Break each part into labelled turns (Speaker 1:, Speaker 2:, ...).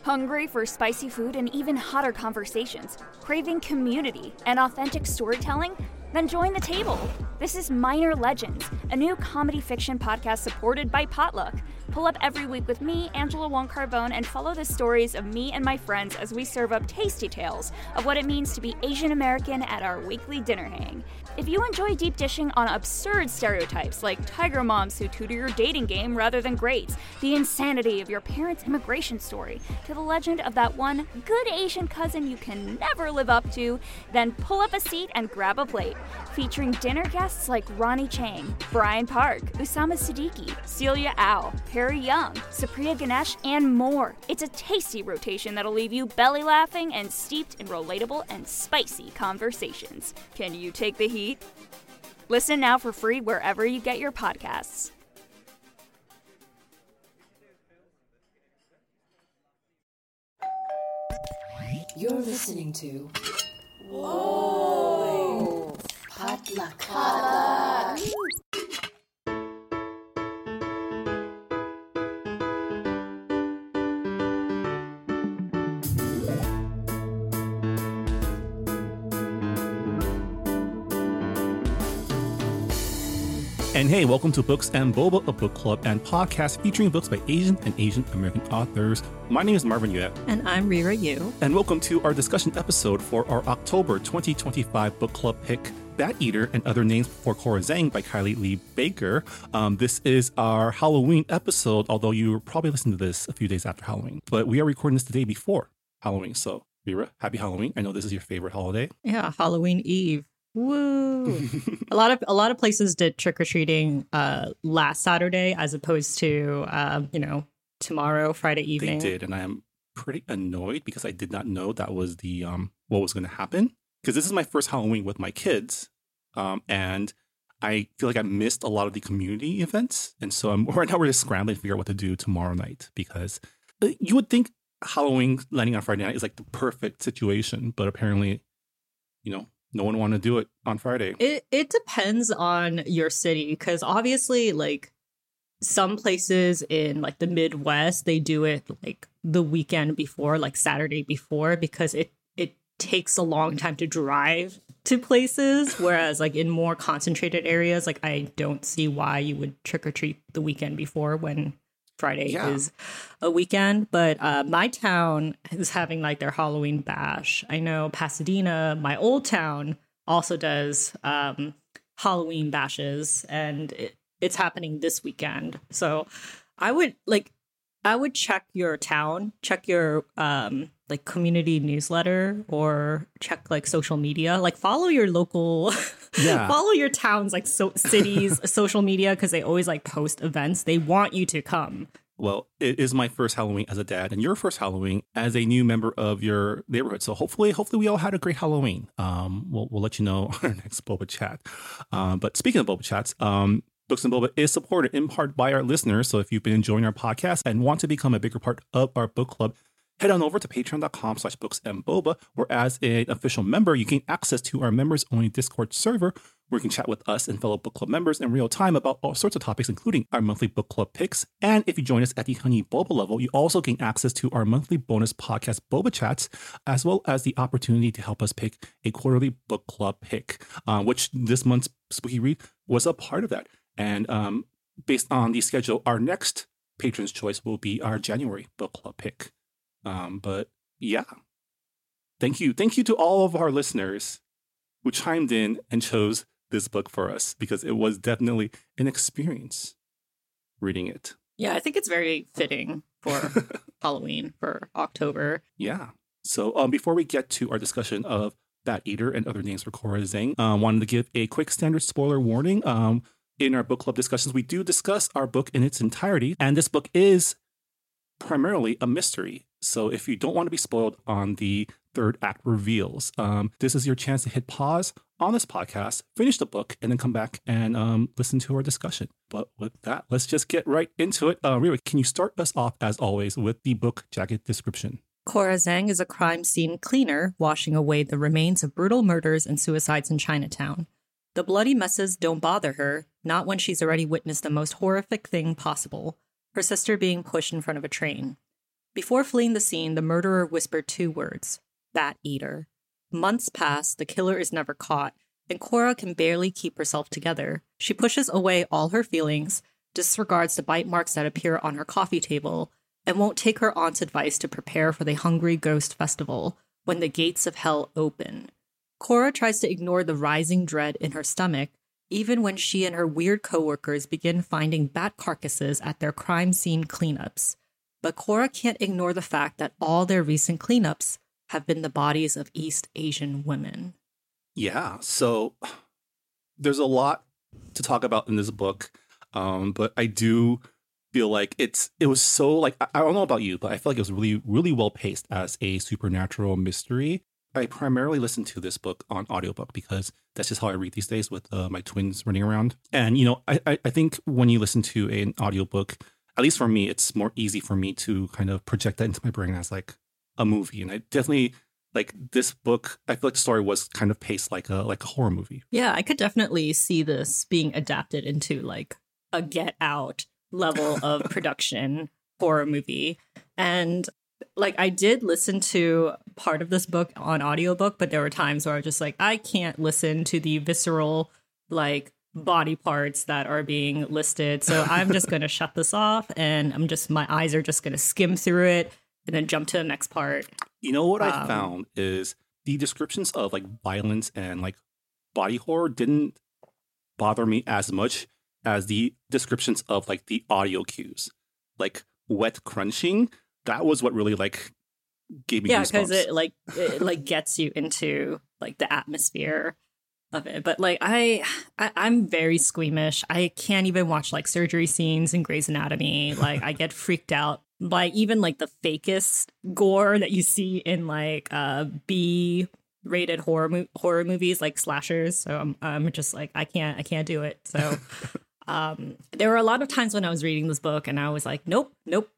Speaker 1: Hungry for spicy food and even hotter conversations? Craving community and authentic storytelling? Then join the table. This is Minor Legends, a new comedy fiction podcast supported by Potluck. Pull up every week with me, Angela Wong Carbone, and follow the stories of me and my friends as we serve up tasty tales of what it means to be Asian American at our weekly dinner hang. If you enjoy deep dishing on absurd stereotypes like tiger moms who tutor your dating game rather than grades, the insanity of your parents' immigration story, to the legend of that one good Asian cousin you can never live up to, then pull up a seat and grab a plate. Featuring dinner guests like Ronnie Chang, Brian Park, Usama Siddiqui, Celia Au, Perry Young, Supriya Ganesh, and more. It's a tasty rotation that'll leave you belly laughing and steeped in relatable and spicy conversations. Can you take the heat? Listen now for free wherever you get your podcasts.
Speaker 2: You're listening to Whoa! Potluck.
Speaker 3: And hey, welcome to Books and Boba, a book club and podcast featuring books by Asian and Asian American authors. My name is Marvin Yue.
Speaker 4: And I'm Rira Yu.
Speaker 3: And welcome to our discussion episode for our October 2025 book club pick, Bat Eater and Other Names for Cora Zhang by Kylie Lee Baker. This is our Halloween episode, although you were probably listening to this a few days after Halloween. But we are recording this the day before Halloween. So, Rira, happy Halloween. I know this is your favorite holiday.
Speaker 4: Yeah, Halloween Eve. Woo! a lot of places did trick-or-treating last Saturday as opposed to tomorrow, Friday evening.
Speaker 3: They did, and I am pretty annoyed because I did not know that was the what was going to happen. Because this is my first Halloween with my kids, and I feel like I missed a lot of the community events, and so right now we're just scrambling to figure out what to do tomorrow night. Because you would think Halloween landing on Friday night is like the perfect situation, but apparently, no one want to do it on Friday.
Speaker 4: It depends on your city, because obviously, like, some places in like the Midwest, they do it like the weekend before, like Saturday before, because it takes a long time to drive to places. Whereas like in more concentrated areas, like I don't see why you would trick or treat the weekend before when Friday is a weekend. But my town is having like their Halloween bash. I know Pasadena, my old town, also does Halloween bashes, and it's happening this weekend. So I would check your town, check your like community newsletter, or check like social media, like follow your local, follow your town's like cities social media, because they always like post events. They want you to come.
Speaker 3: Well, it is my first Halloween as a dad, and your first Halloween as a new member of your neighborhood. So hopefully we all had a great Halloween. We'll let you know on our next Boba Chat. But speaking of Boba Chats, Books and Boba is supported in part by our listeners. So if you've been enjoying our podcast and want to become a bigger part of our book club, head on over to patreon.com/booksandboba, where as an official member, you gain access to our members-only Discord server, where you can chat with us and fellow book club members in real time about all sorts of topics, including our monthly book club picks. And if you join us at the Honey Boba level, you also gain access to our monthly bonus podcast Boba Chats, as well as the opportunity to help us pick a quarterly book club pick, which this month's Spooky Read was a part of that. And based on the schedule, our next patron's choice will be our January book club pick. But yeah, thank you to all of our listeners who chimed in and chose this book for us, because it was definitely an experience reading it.
Speaker 4: Yeah, I think it's very fitting for Halloween, for October.
Speaker 3: Yeah. So before we get to our discussion of Bat Eater and Other Names for Cora Zhang, wanted to give a quick standard spoiler warning. In our book club discussions, we do discuss our book in its entirety, and this book is primarily a mystery. So if you don't want to be spoiled on the third act reveals, this is your chance to hit pause on this podcast, finish the book, and then come back and listen to our discussion. But with that, let's just get right into it. Rira, can you start us off, as always, with the book jacket description?
Speaker 4: Cora Zhang is a crime scene cleaner washing away the remains of brutal murders and suicides in Chinatown. The bloody messes don't bother her, not when she's already witnessed the most horrific thing possible, her sister being pushed in front of a train. Before fleeing the scene, the murderer whispered 2 words: Bat Eater. Months pass, the killer is never caught, and Cora can barely keep herself together. She pushes away all her feelings, disregards the bite marks that appear on her coffee table, and won't take her aunt's advice to prepare for the Hungry Ghost Festival when the gates of hell open. Cora tries to ignore the rising dread in her stomach, even when she and her weird coworkers begin finding bat carcasses at their crime scene cleanups. But Cora can't ignore the fact that all their recent cleanups have been the bodies of East Asian women.
Speaker 3: Yeah, so there's a lot to talk about in this book, but I do feel like it was so, like, I don't know about you, but I feel like it was really, really well paced as a supernatural mystery. I primarily listen to this book on audiobook because that's just how I read these days with my twins running around. And, you know, I think when you listen to an audiobook, at least for me, it's more easy for me to kind of project that into my brain as like a movie. And I definitely, like, this book, I feel like the story was kind of paced like a horror movie.
Speaker 4: Yeah, I could definitely see this being adapted into like a Get Out level of production horror movie. And like, I did listen to part of this book on audiobook, but there were times where I was just like, I can't listen to the visceral, like, body parts that are being listed. So I'm just going to shut this off, and my eyes are just going to skim through it and then jump to the next part.
Speaker 3: You know what I found is the descriptions of like violence and like body horror didn't bother me as much as the descriptions of like the audio cues, like wet crunching. That was what really like gave me goosebumps.
Speaker 4: Because it gets you into like the atmosphere of it. But like I'm very squeamish. I can't even watch like surgery scenes in Grey's Anatomy. Like, I get freaked out by even like the fakest gore that you see in like B-rated horror movies, like slashers. So I'm just like, I can't do it. So there were a lot of times when I was reading this book and I was like, nope.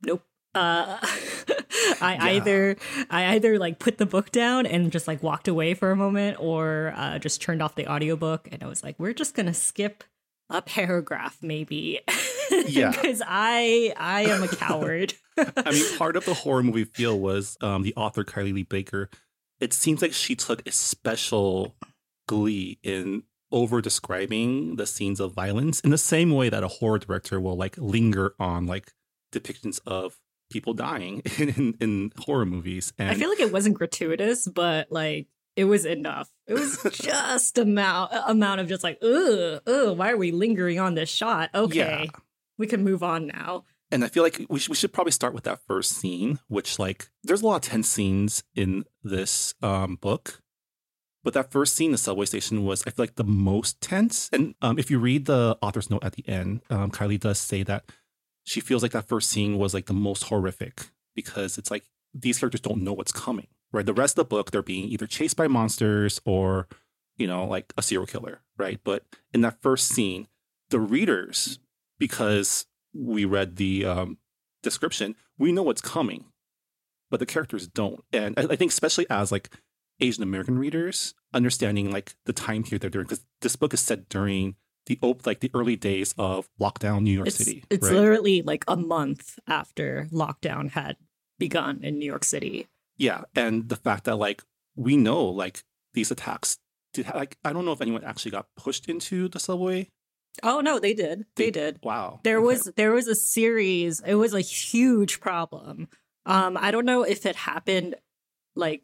Speaker 4: I either like put the book down and just like walked away for a moment, or just turned off the audiobook, and I was like, we're just gonna skip a paragraph maybe.
Speaker 3: Yeah.
Speaker 4: Because I am a coward.
Speaker 3: I mean, part of the horror movie feel was the author Kylie Lee Baker. It seems like she took a special glee in over describing the scenes of violence in the same way that a horror director will like linger on like depictions of people dying in horror movies. And
Speaker 4: I feel like it wasn't gratuitous, but like it was enough. It was just amount of just like, why are we lingering on this shot? Okay, we can move on now.
Speaker 3: And I feel like we should probably start with that first scene, which like there's a lot of tense scenes in this book. But that first scene, the subway station, was, I feel like, the most tense. And if you read the author's note at the end, Kylie does say that she feels like that first scene was like the most horrific because it's like these characters don't know what's coming, right? The rest of the book, they're being either chased by monsters or, you know, like a serial killer, right? But in that first scene, the readers, because we read the description, we know what's coming, but the characters don't. And I think especially as like Asian American readers, understanding like the time period they're during, because this book is set during the early days of lockdown New York City.
Speaker 4: It's
Speaker 3: right?
Speaker 4: literally like a month after lockdown had begun in New York City.
Speaker 3: Yeah, and the fact that like we know like these attacks did like I don't know if anyone actually got pushed into the subway.
Speaker 4: Oh no, they did. They did.
Speaker 3: Wow.
Speaker 4: There was a series. It was a huge problem. I don't know if it happened like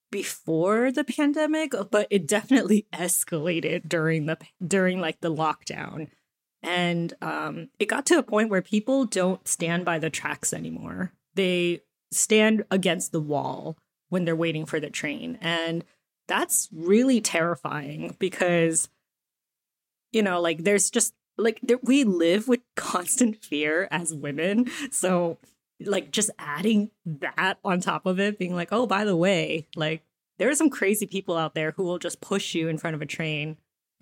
Speaker 4: before the pandemic, but it definitely escalated during like the lockdown. And it got to a point where people don't stand by the tracks anymore. They stand against the wall when they're waiting for the train. And that's really terrifying because, you know, like there's just like we live with constant fear as women. So like just adding that on top of it, being like, oh, by the way, like there are some crazy people out there who will just push you in front of a train,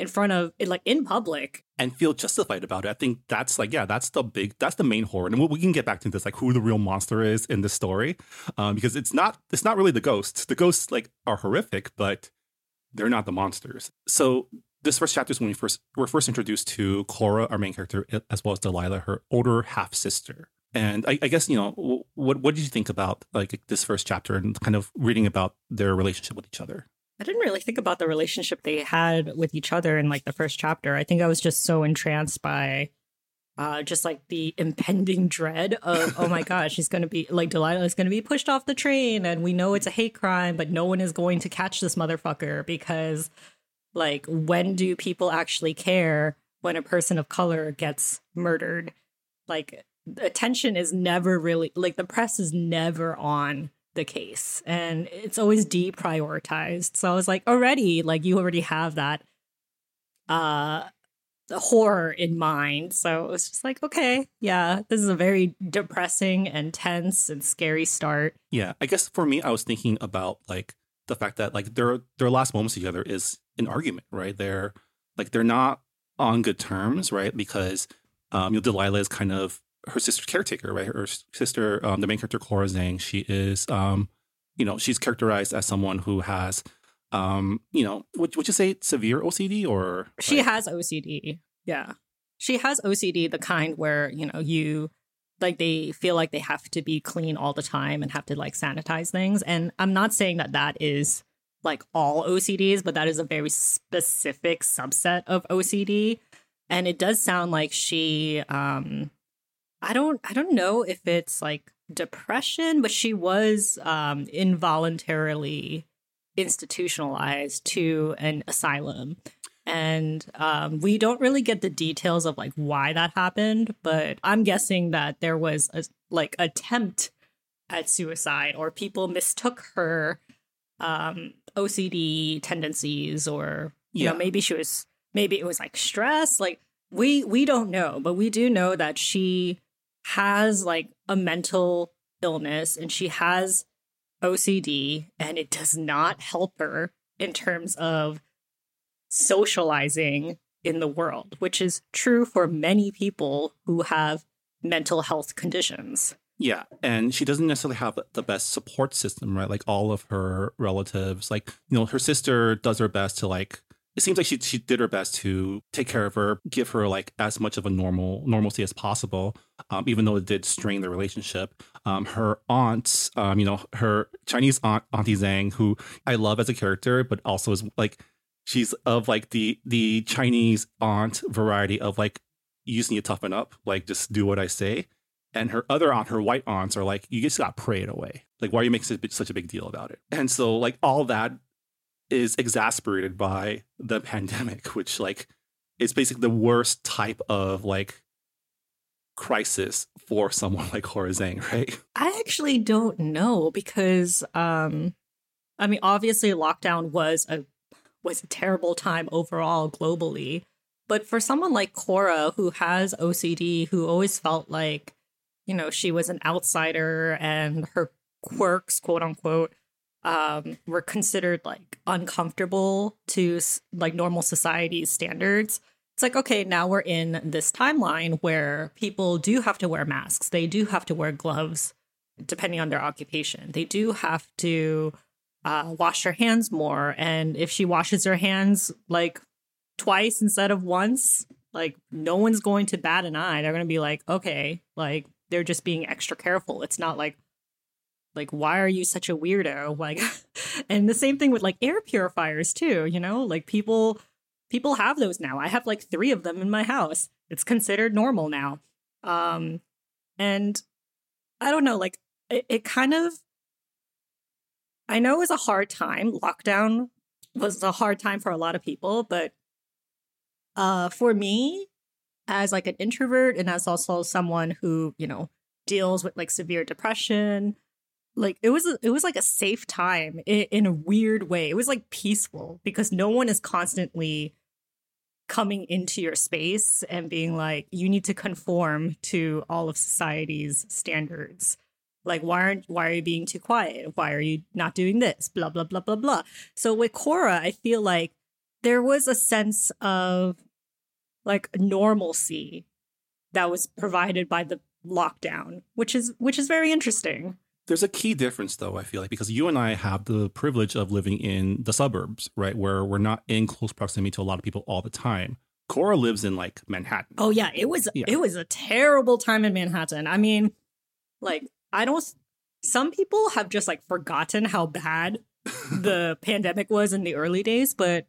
Speaker 4: in public,
Speaker 3: and feel justified about it. I think that's like, that's the main horror. And we can get back to this, like who the real monster is in this story, because it's not really the ghosts. The ghosts like are horrific, but they're not the monsters. So this first chapter is when we're first introduced to Cora, our main character, as well as Delilah, her older half sister. And I guess, what did you think about like this first chapter and kind of reading about their relationship with each other?
Speaker 4: I didn't really think about the relationship they had with each other in like the first chapter. I think I was just so entranced by just like the impending dread of, oh my gosh, she's going to be like, Delilah is going to be pushed off the train and we know it's a hate crime, but no one is going to catch this motherfucker because like, when do people actually care when a person of color gets murdered? Like, attention is never really, like, the press is never on the case and it's always deprioritized. So I was like, already, like, you already have that horror in mind. So it was just like, okay, yeah, this is a very depressing and tense and scary start.
Speaker 3: Yeah, I guess for me, I was thinking about like the fact that like their last moments together is an argument, right? They're not on good terms, right? Because Delilah is kind of her sister's caretaker, right? Her sister, the main character, Cora Zhang, she is, she's characterized as someone who has, would you say severe OCD or?
Speaker 4: She has OCD. Yeah. She has OCD, the kind where, you like they feel like they have to be clean all the time and have to like sanitize things. And I'm not saying that is like all OCDs, but that is a very specific subset of OCD. And it does sound like she, I don't know if it's like depression, but she was involuntarily institutionalized to an asylum. And we don't really get the details of like why that happened, but I'm guessing that there was a like attempt at suicide or people mistook her OCD tendencies or maybe it was like stress. Like we don't know, but we do know that she has like a mental illness and she has OCD and it does not help her in terms of socializing in the world, which is true for many people who have mental health conditions.
Speaker 3: Yeah, and she doesn't necessarily have the best support system, right? Like all of her relatives, like, her sister does her best to like, it seems like she did her best to take care of her, give her like as much of a normalcy as possible, even though it did strain the relationship. Her aunt, her Chinese aunt, Auntie Zhang, who I love as a character, but also is like, she's of like the Chinese aunt variety of like, you just need to toughen up, like just do what I say. And her other aunt, her white aunts, are like, you just got to pray it away. Like, why are you making such a big deal about it? And so like all that is exasperated by the pandemic, which like is basically the worst type of like crisis for someone like Cora Zhang, right?
Speaker 4: I actually don't know because, obviously lockdown was a terrible time overall globally. But for someone like Cora, who has OCD, who always felt like, she was an outsider and her quirks, quote unquote, were considered like uncomfortable to like normal society's standards. It's like, okay, now we're in this timeline where people do have to wear masks. They do have to wear gloves, depending on their occupation. They do have to wash their hands more. And if she washes her hands like twice instead of once, like no one's going to bat an eye. They're going to be like, okay, like they're just being extra careful. It's not like, why are you such a weirdo? Like, and the same thing with like air purifiers too, like people have those now. I have like 3 of them in my house. It's considered normal now. And I don't know, like it kind of, I know it was a hard time. Lockdown was a hard time for a lot of people, but for me, as like an introvert and as also someone who, deals with like severe depression, like it was like a safe time in a weird way. It was like peaceful because no one is constantly coming into your space and being like, you need to conform to all of society's standards. Like, why are you being too quiet? Why are you not doing this? Blah, blah, blah, blah, blah. So with Cora, I feel like there was a sense of like normalcy that was provided by the lockdown, which is very interesting.
Speaker 3: There's a key difference, though, I feel like, because you and I have the privilege of living in the suburbs, right, where we're not in close proximity to a lot of people all the time. Korra lives in like Manhattan.
Speaker 4: Oh yeah, it was a terrible time in Manhattan. I mean, like some people have just like forgotten how bad the pandemic was in the early days, but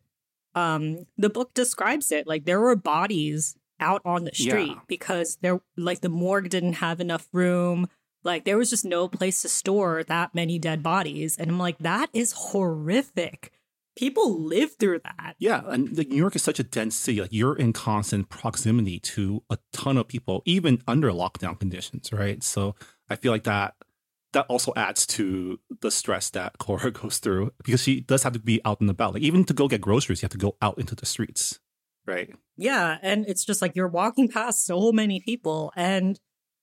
Speaker 4: the book describes it. Like there were bodies out on the street because the morgue didn't have enough room. Like there was just no place to store that many dead bodies. And I'm like, that is horrific. People live through that.
Speaker 3: Yeah, and New York is such a dense city. Like you're in constant proximity to a ton of people, even under lockdown conditions, right? So I feel like that also adds to the stress that Korra goes through because she does have to be out and about. Like even to go get groceries, you have to go out into the streets, right?
Speaker 4: Yeah, and it's just like you're walking past so many people. And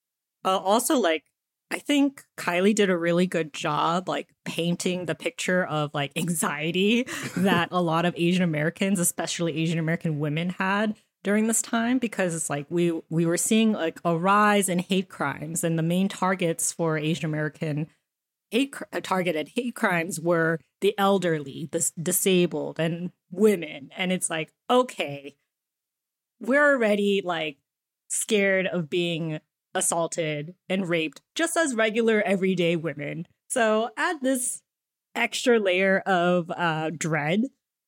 Speaker 4: also like, I think Kylie did a really good job, like painting the picture of like anxiety that a lot of Asian Americans, especially Asian American women, had during this time, because it's like we were seeing like a rise in hate crimes, and the main targets for Asian American targeted hate crimes were the elderly, the disabled, and women. And it's like, okay, we're already like scared of being assaulted and raped just as regular everyday women. So add this extra layer of dread,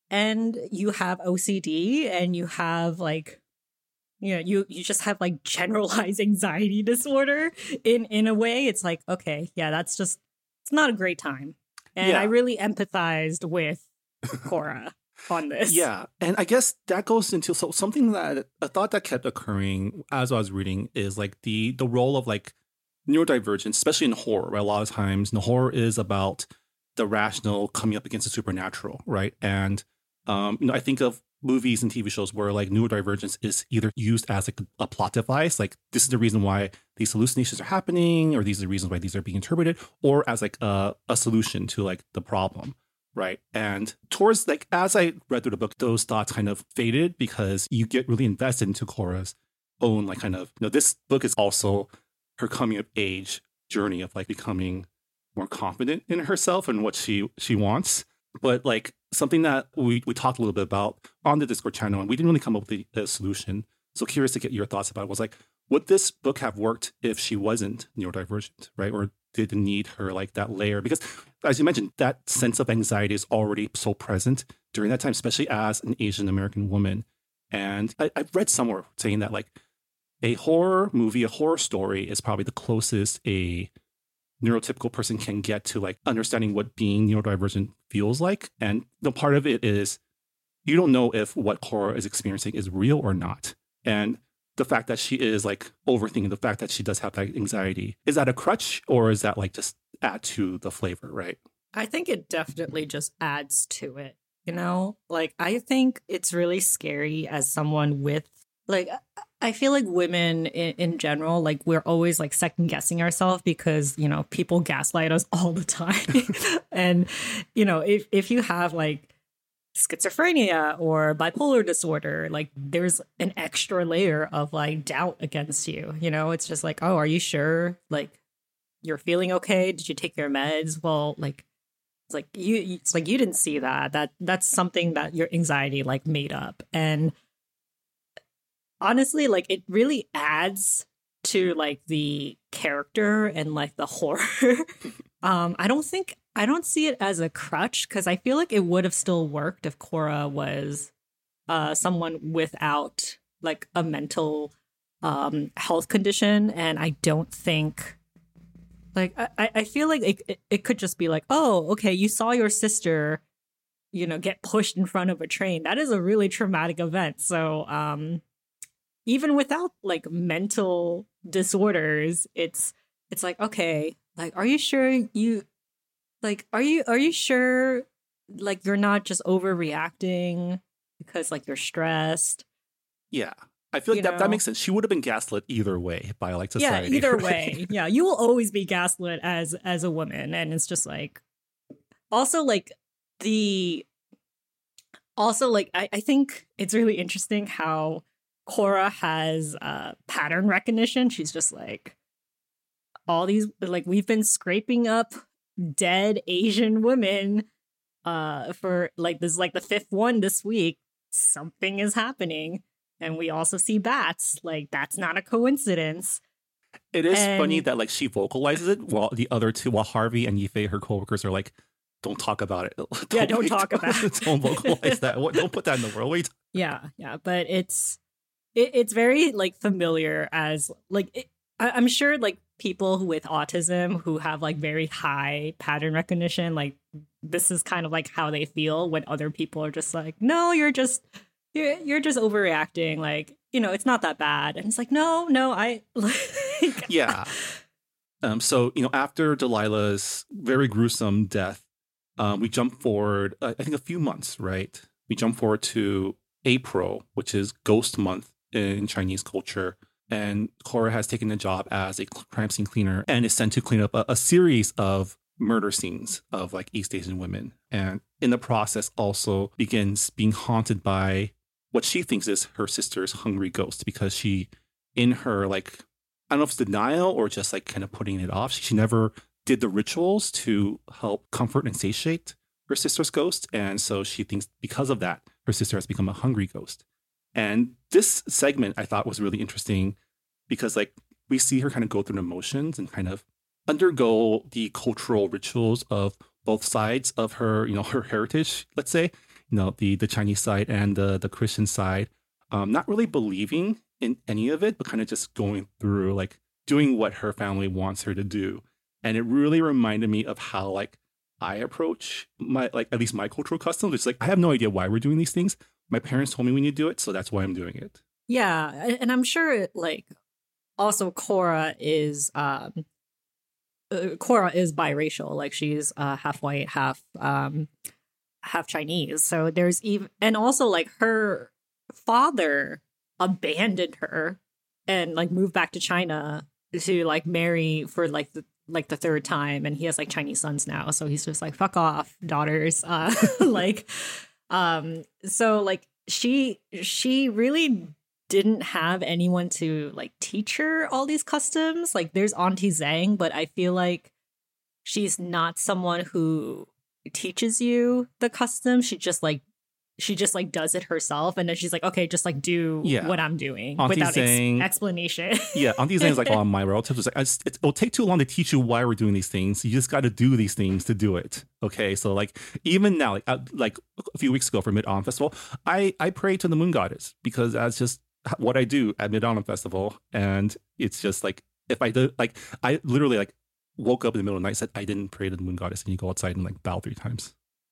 Speaker 4: and you have OCD, and you have like, you know, you just have like generalized anxiety disorder in a way. It's like, okay, yeah, it's not a great time. And I really empathized with Korra on this.
Speaker 3: Yeah. And I guess that goes into something that a thought that kept occurring as I was reading is like the role of like neurodivergence, especially in horror, right? A lot of times, horror is about the rational coming up against the supernatural, right? And I think of movies and TV shows where like neurodivergence is either used as like a plot device, like this is the reason why these hallucinations are happening, or these are the reasons why these are being interpreted, or as like a solution to like the problem. Right. And towards like, as I read through the book, those thoughts kind of faded because you get really invested into Korra's own, like kind of, this book is also her coming of age journey of like becoming more confident in herself and what she wants. But like something that we talked a little bit about on the Discord channel, and we didn't really come up with a solution. So curious to get your thoughts about it, was like, would this book have worked if she wasn't neurodivergent, right? Or did it need her like that layer? Because as you mentioned, that sense of anxiety is already so present during that time, especially as an Asian American woman. And I've read somewhere saying that like a horror movie, a horror story is probably the closest a neurotypical person can get to like understanding what being neurodivergent feels like. And part of it is you don't know if what Korra is experiencing is real or not. And the fact that she is like overthinking, the fact that she does have that anxiety, is that a crutch, or is that like just add to the flavor, right?
Speaker 4: I think it definitely just adds to it, Like, I think it's really scary as someone with, like, I feel like women in general, like, we're always like second guessing ourselves because, people gaslight us all the time. And, if you have like schizophrenia or bipolar disorder, like there's an extra layer of like doubt against you. It's just like, oh, are you sure like you're feeling okay? Did you take your meds? Well, like it's like you didn't see that's something that your anxiety like made up. And honestly, like it really adds to like the character and like the horror. I don't see it as a crutch because I feel like it would have still worked if Korra was someone without like a mental health condition. And I don't think like I feel like it could just be like, oh, okay, you saw your sister, get pushed in front of a train. That is a really traumatic event. So even without like mental disorders, it's like, okay, like, are you sure you like, are you sure like you're not just overreacting because like you're stressed?
Speaker 3: Yeah. I feel like that makes sense. She would have been gaslit either way by like society.
Speaker 4: Yeah, either
Speaker 3: right?
Speaker 4: way. Yeah, you will always be gaslit as a woman. And it's just like, also like I think it's really interesting how Korra has pattern recognition. She's just like, all these, like, we've been scraping up dead Asian women for like this, like the fifth one this week. Something is happening. And we also see bats. Like, that's not a coincidence.
Speaker 3: It is funny that like she vocalizes it while the other two, while Harvey and Yifei, her coworkers, are like, "Don't talk about it.
Speaker 4: Don't talk about it.
Speaker 3: Don't vocalize that. Don't put that in the world." Wait.
Speaker 4: Yeah. But it's very like familiar as like I'm sure like people with autism who have like very high pattern recognition, like this is kind of like how they feel when other people are just like, "No, you're just overreacting. Like, it's not that bad." And it's like, no, I like,
Speaker 3: yeah. So, after Delilah's very gruesome death, we jump forward, I think a few months, right? We jump forward to April, which is Ghost Month in Chinese culture. And Cora has taken a job as a crime scene cleaner and is sent to clean up a series of murder scenes of like East Asian women. And in the process also begins being haunted by what she thinks is her sister's hungry ghost, because she, in her, like, I don't know if it's denial or just like kind of putting it off, she never did the rituals to help comfort and satiate her sister's ghost. And so she thinks because of that, her sister has become a hungry ghost. And this segment I thought was really interesting because like we see her kind of go through the motions and kind of undergo the cultural rituals of both sides of her, her heritage, let's say, the Chinese side and the Christian side, not really believing in any of it, but kind of just going through, like, doing what her family wants her to do. And it really reminded me of how, like, I approach my, like, at least my cultural customs. It's like, I have no idea why we're doing these things. My parents told me we need to do it, so that's why I'm doing it.
Speaker 4: Yeah, and I'm sure, like, also Cora is biracial. Like, she's half white, half Chinese. So there's even, and also like her father abandoned her and like moved back to China to like marry for like the third time, and he has like Chinese sons now. So he's just like, fuck off, daughters. Like, so like she really didn't have anyone to like teach her all these customs. Like there's Auntie Zhang, but I feel like she's not someone who teaches you the custom. She just does it herself, and then she's like, okay, just like do what I'm doing
Speaker 3: Auntie
Speaker 4: without
Speaker 3: Zhang,
Speaker 4: explanation.
Speaker 3: Yeah, Auntie Zhang is like a lot of my relatives. It's like, it'll take too long to teach you why we're doing these things. You just got to do these things to do it. Okay, so like even now, like a few weeks ago for Mid-Autumn Festival, I pray to the moon goddess because that's just what I do at Mid-Autumn Festival, and it's just like if I do, like I literally like woke up in the middle of the night, said I didn't pray to the moon goddess, and you go outside and like bow 3 times.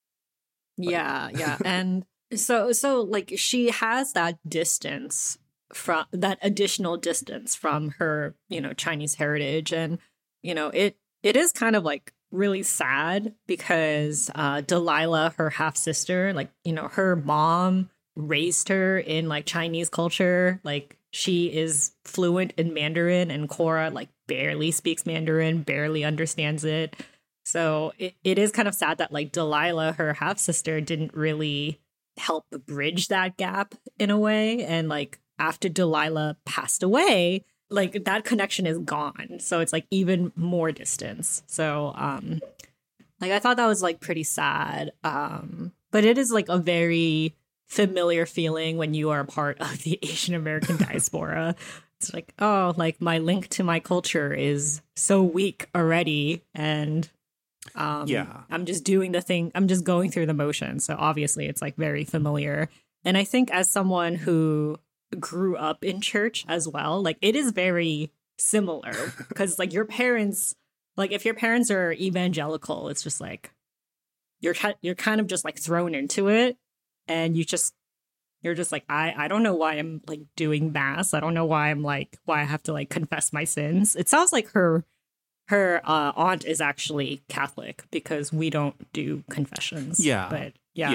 Speaker 4: Yeah. And so like she has that distance from that additional distance from her, Chinese heritage. And, it is kind of like really sad because Delilah, her half sister, like, her mom raised her in like Chinese culture. Like she is fluent in Mandarin, and Cora like barely speaks Mandarin, barely understands it. So it is kind of sad that like Delilah, her half sister, didn't really help bridge that gap in a way. And like after Delilah passed away, like that connection is gone. So it's like even more distance. So like I thought that was like pretty sad. But it is like a very familiar feeling when you are a part of the Asian American diaspora. It's like, oh, like my link to my culture is so weak already, and I'm just doing the thing. I'm just going through the motions. So obviously it's like very familiar. And I think as someone who grew up in church as well, like it is very similar because like your parents, like if your parents are evangelical, it's just like you're kind of just like thrown into it, and you're just like, I don't know why I'm like doing mass. I don't know why I have to like confess my sins. It sounds like her aunt is actually Catholic because we don't do confessions.
Speaker 3: Yeah.
Speaker 4: But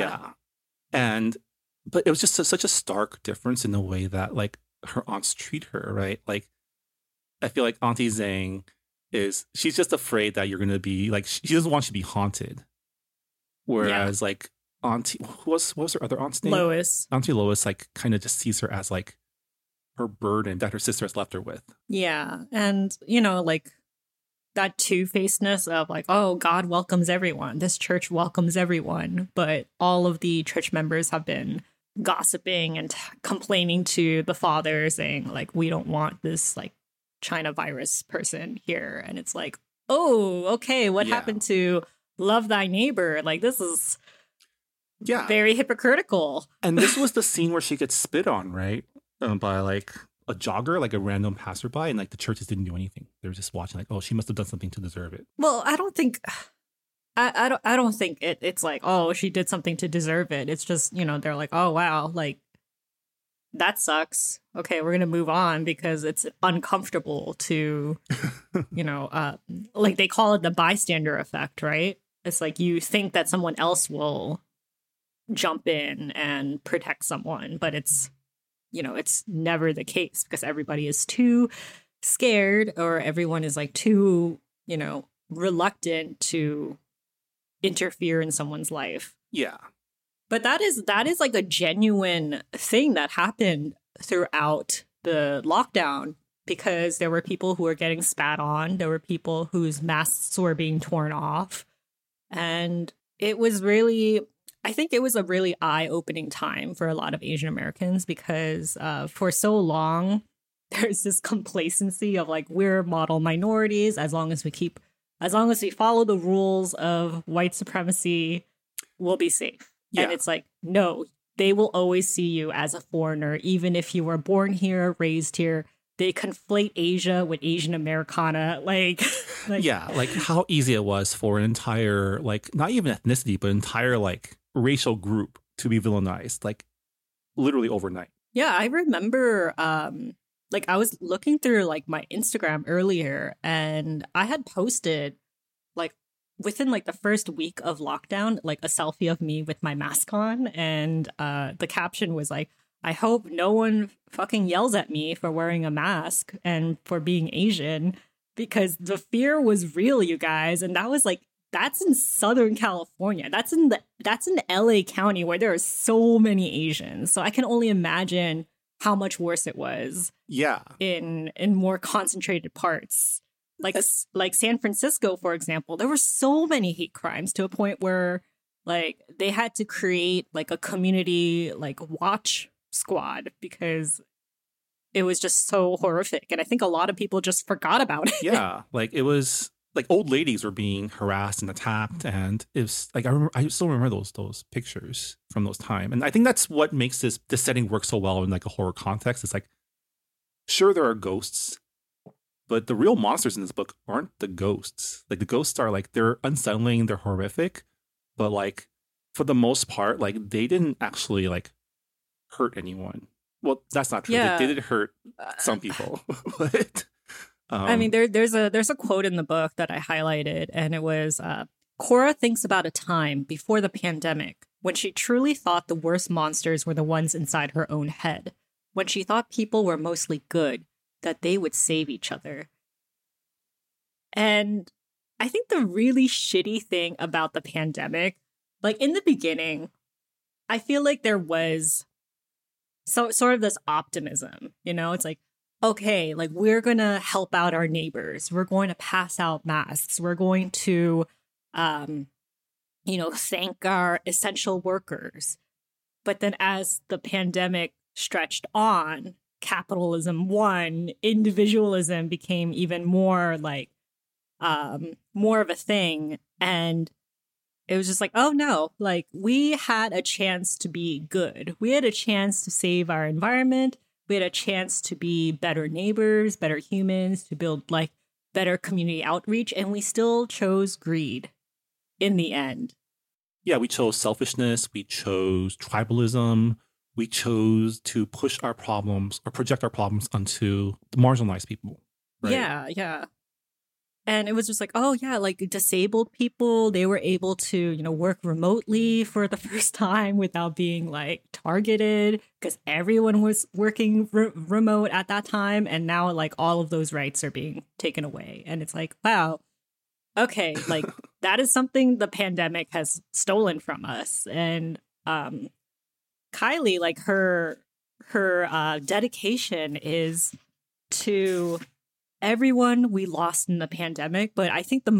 Speaker 3: but it was just such a stark difference in the way that like her aunts treat her, right? Like I feel like Auntie Zhang she's just afraid that you're going to be like, she doesn't want you to be haunted. Whereas like Auntie, what was her other aunt's name?
Speaker 4: Lois.
Speaker 3: Auntie Lois like kind of just sees her as like her burden that her sister has left her with.
Speaker 4: Yeah. And, like that two-facedness of like, oh, God welcomes everyone. This church welcomes everyone. But all of the church members have been gossiping and complaining to the father, saying like, we don't want this like China virus person here. And it's like, oh, okay, what happened to love thy neighbor? Like, this is very hypocritical.
Speaker 3: And this was the scene where she gets spit on, right? By like a jogger, like a random passerby, and like the churches didn't do anything. They were just watching, like, oh, she must have done something to deserve it.
Speaker 4: Well, I don't think I don't think it's like, oh, she did something to deserve it. It's just, you know, they're like, oh wow, like that sucks. Okay, we're gonna move on because it's uncomfortable to, you know, like they call it the bystander effect, right? It's like you think that someone else will jump in and protect someone, but it's, you know, it's never the case because everybody is too scared or everyone is like too, you know, reluctant to interfere in someone's life.
Speaker 3: Yeah.
Speaker 4: But that is like a genuine thing that happened throughout the lockdown because there were people who were getting spat on. There were people whose masks were being torn off. And it was really, I think it was a really eye-opening time for a lot of Asian Americans because for so long, there's this complacency of like, we're model minorities as long as we follow the rules of white supremacy, we'll be safe. Yeah. And it's like, no, they will always see you as a foreigner, even if you were born here, raised here. They conflate Asia with Asian Americana. Like
Speaker 3: yeah, like how easy it was for an entire, like, not even ethnicity, but entire, like, racial group to be villainized, like, literally overnight.
Speaker 4: Yeah, I remember, like, I was looking through, like, my Instagram earlier, and I had posted, like, within, like, the first week of lockdown, like, a selfie of me with my mask on, and the caption was, like, I hope no one fucking yells at me for wearing a mask and for being Asian, because the fear was real, you guys. And that was like, that's in Southern California. That's in LA County where there are so many Asians. So I can only imagine how much worse it was.
Speaker 3: Yeah.
Speaker 4: In more concentrated parts. Like San Francisco, for example, there were so many hate crimes to a point where like they had to create like a community like watch squad because it was just so horrific. And I think a lot of people just forgot about it.
Speaker 3: Yeah. Like it was like old ladies were being harassed and attacked. And it was like, I still remember those pictures from those time. And I think that's what makes this setting work so well in like a horror context. It's like, sure, there are ghosts, but the real monsters in this book aren't the ghosts. Like the ghosts are like, they're unsettling, they're horrific, but like for the most part, like they didn't actually like hurt anyone. Well, that's not true.
Speaker 4: Yeah.
Speaker 3: They did hurt some people. But
Speaker 4: I mean, there's a quote in the book that I highlighted, and it was, Cora thinks about a time before the pandemic when she truly thought the worst monsters were the ones inside her own head, when she thought people were mostly good, that they would save each other. And I think the really shitty thing about the pandemic, like in the beginning, I feel like there was sort of this optimism, you know, it's like, okay, like we're going to help out our neighbors. We're going to pass out masks. We're going to, you know, thank our essential workers. But then as the pandemic stretched on, capitalism won, individualism became even more like, more of a thing. And it was just like, oh no, like we had a chance to be good. We had a chance to save our environment. We had a chance to be better neighbors, better humans, to build like better community outreach. And we still chose greed in the end.
Speaker 3: Yeah, we chose selfishness. We chose tribalism. We chose to push our problems or project our problems onto the marginalized people. Right?
Speaker 4: Yeah. And it was just like, oh, yeah, like disabled people, they were able to, you know, work remotely for the first time without being like targeted because everyone was working remote at that time. And now like all of those rights are being taken away. And it's like, wow, okay, like that is something the pandemic has stolen from us. And Kylie, like her dedication is to everyone we lost in the pandemic, but I think a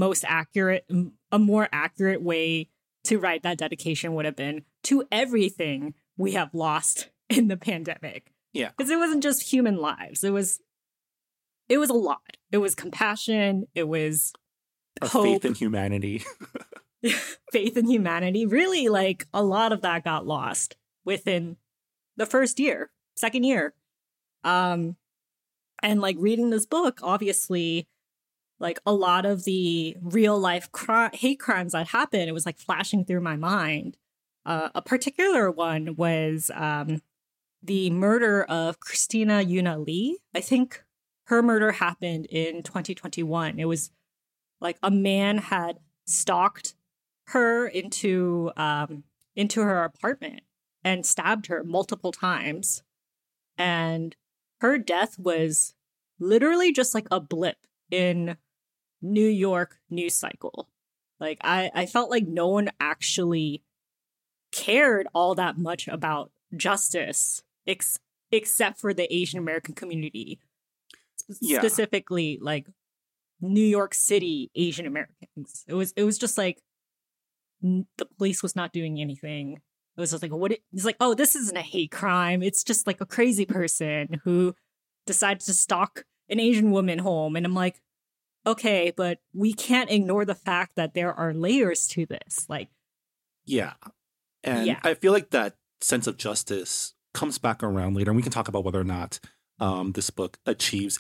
Speaker 4: more accurate way to write that dedication would have been to everything we have lost in the pandemic.
Speaker 3: Yeah.
Speaker 4: Because it wasn't just human lives. It was a lot. It was compassion. It was
Speaker 3: Our
Speaker 4: hope.
Speaker 3: faith in humanity.
Speaker 4: Faith in humanity. Really, like, a lot of that got lost within the second year. And like reading this book, obviously, like a lot of the real life hate crimes that happened, it was like flashing through my mind. A particular one was the murder of Christina Yuna Lee. I think her murder happened in 2021. It was like a man had stalked her into her apartment and stabbed her multiple times. And her death was literally just like a blip in New York news cycle. Like I felt like no one actually cared all that much about justice except for the Asian American community. Specifically like New York City Asian Americans. It was just like the police was not doing anything. It was just like, it's like, oh, this isn't a hate crime. It's just like a crazy person who decided to stalk an Asian woman home. And I'm like, okay, but we can't ignore the fact that there are layers to this. Like,
Speaker 3: yeah. And I feel like that sense of justice comes back around later. And we can talk about whether or not this book achieves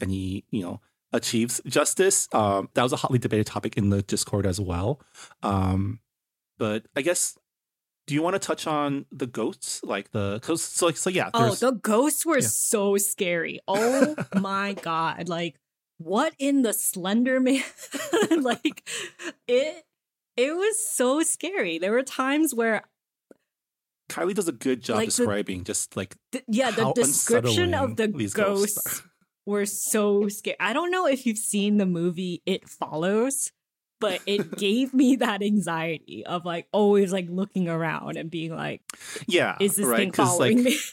Speaker 3: justice. That was a hotly debated topic in the Discord as well. But I guess, do you want to touch on the ghosts? Like the ghosts were so scary. Oh my God. Like, what in the Slender Man? Like, it was so scary. There were times where Kylie does a good job describing
Speaker 4: the description of the ghosts were so scary. I don't know if you've seen the movie It Follows, but it gave me that anxiety of like always like looking around and being like, is this thing following me?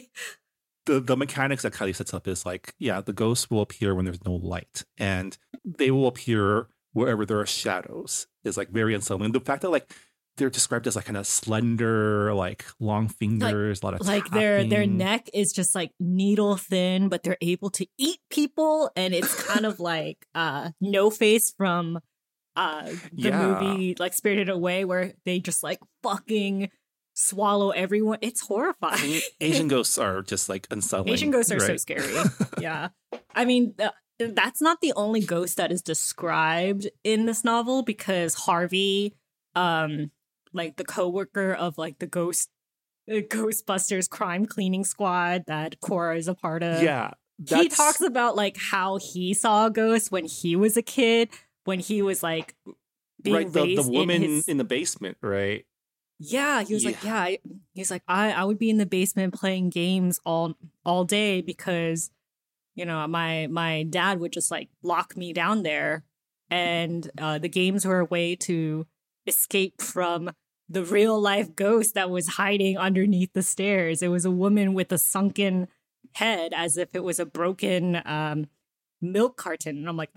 Speaker 3: The mechanics that Kylie sets up is like, the ghosts will appear when there's no light, and they will appear wherever there are shadows. Is like very unsettling. The fact that like they're described as like kind of slender, like long fingers, a lot of
Speaker 4: like
Speaker 3: tapping.
Speaker 4: their neck is just like needle thin, but they're able to eat people, and it's kind of like No Face from the movie like Spirited Away, where they just like fucking swallow everyone. It's horrifying.
Speaker 3: I mean, Asian ghosts are just like unsettling.
Speaker 4: Asian ghosts are so scary. Yeah. I mean, that's not the only ghost that is described in this novel, because Harvey, like the coworker of like the Ghostbusters crime cleaning squad that Cora is a part of.
Speaker 3: Yeah.
Speaker 4: He talks about like how he saw a ghost when he was a kid, when he was like being raised
Speaker 3: the woman
Speaker 4: in,
Speaker 3: in the basement, right?
Speaker 4: Yeah, he was like, he's like, I would be in the basement playing games all day because, you know, my dad would just like lock me down there, and the games were a way to escape from the real life ghost that was hiding underneath the stairs. It was a woman with a sunken head, as if it was a broken milk carton. And I'm like,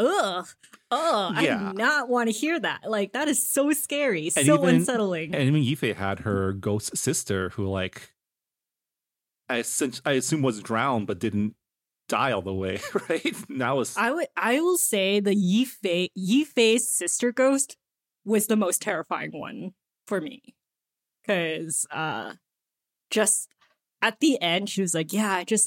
Speaker 4: I do not want to hear that. Like, that is so scary, unsettling.
Speaker 3: And even Yifei had her ghost sister who, like, I assume was drowned but didn't die all the way, right?
Speaker 4: I will say the Yifei's sister ghost was the most terrifying one for me, because just at the end she was like, I just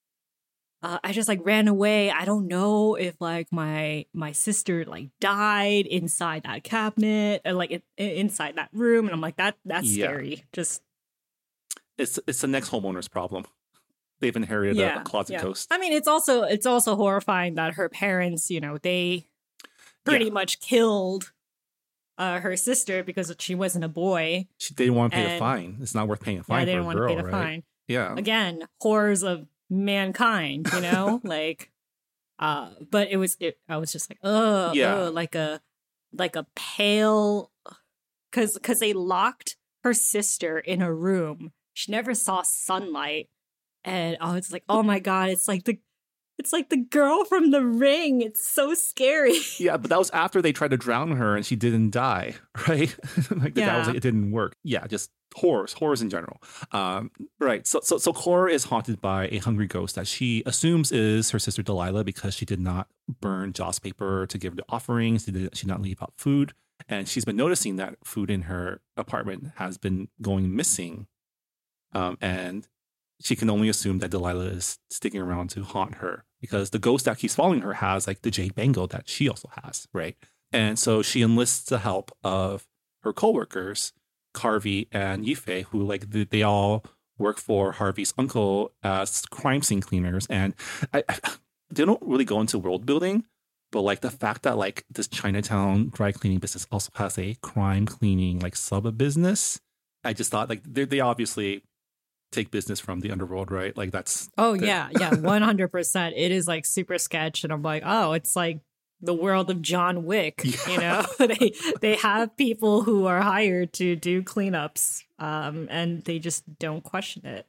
Speaker 4: ran away. I don't know if like my sister like died inside that cabinet and like inside that room, and I'm like, that's scary. Just
Speaker 3: it's the next homeowner's problem. They've inherited a closet ghost.
Speaker 4: I mean, it's also horrifying that her parents, you know, they pretty much killed her sister because she wasn't a boy.
Speaker 3: They didn't want to pay a fine. It's not worth paying a fine.
Speaker 4: Yeah, they didn't
Speaker 3: want
Speaker 4: to pay the fine.
Speaker 3: Yeah.
Speaker 4: Again, horrors of mankind, you know, like, but I was just like, like a pale, because they locked her sister in a room. She never saw sunlight, and I was like, oh my God, it's like the girl from The Ring. It's so scary.
Speaker 3: Yeah, but that was after they tried to drown her and she didn't die, right? That was like, it didn't work. Yeah, just horrors in general. Right. So Cora is haunted by a hungry ghost that she assumes is her sister Delilah because she did not burn Joss paper to give the offerings. She did not leave out food. And she's been noticing that food in her apartment has been going missing. And she can only assume that Delilah is sticking around to haunt her because the ghost that keeps following her has like the jade bangle that she also has, right? And so she enlists the help of her coworkers, Harvey and Yifei, who like they all work for Harvey's uncle as crime scene cleaners. And they don't really go into world building, but like the fact that like this Chinatown dry cleaning business also has a crime cleaning like sub business, I just thought like they obviously take business from the underworld, right? Like that's
Speaker 4: 100%. It is like super sketch, and I'm like, oh, it's like the world of John Wick. You know, they have people who are hired to do cleanups, and they just don't question it.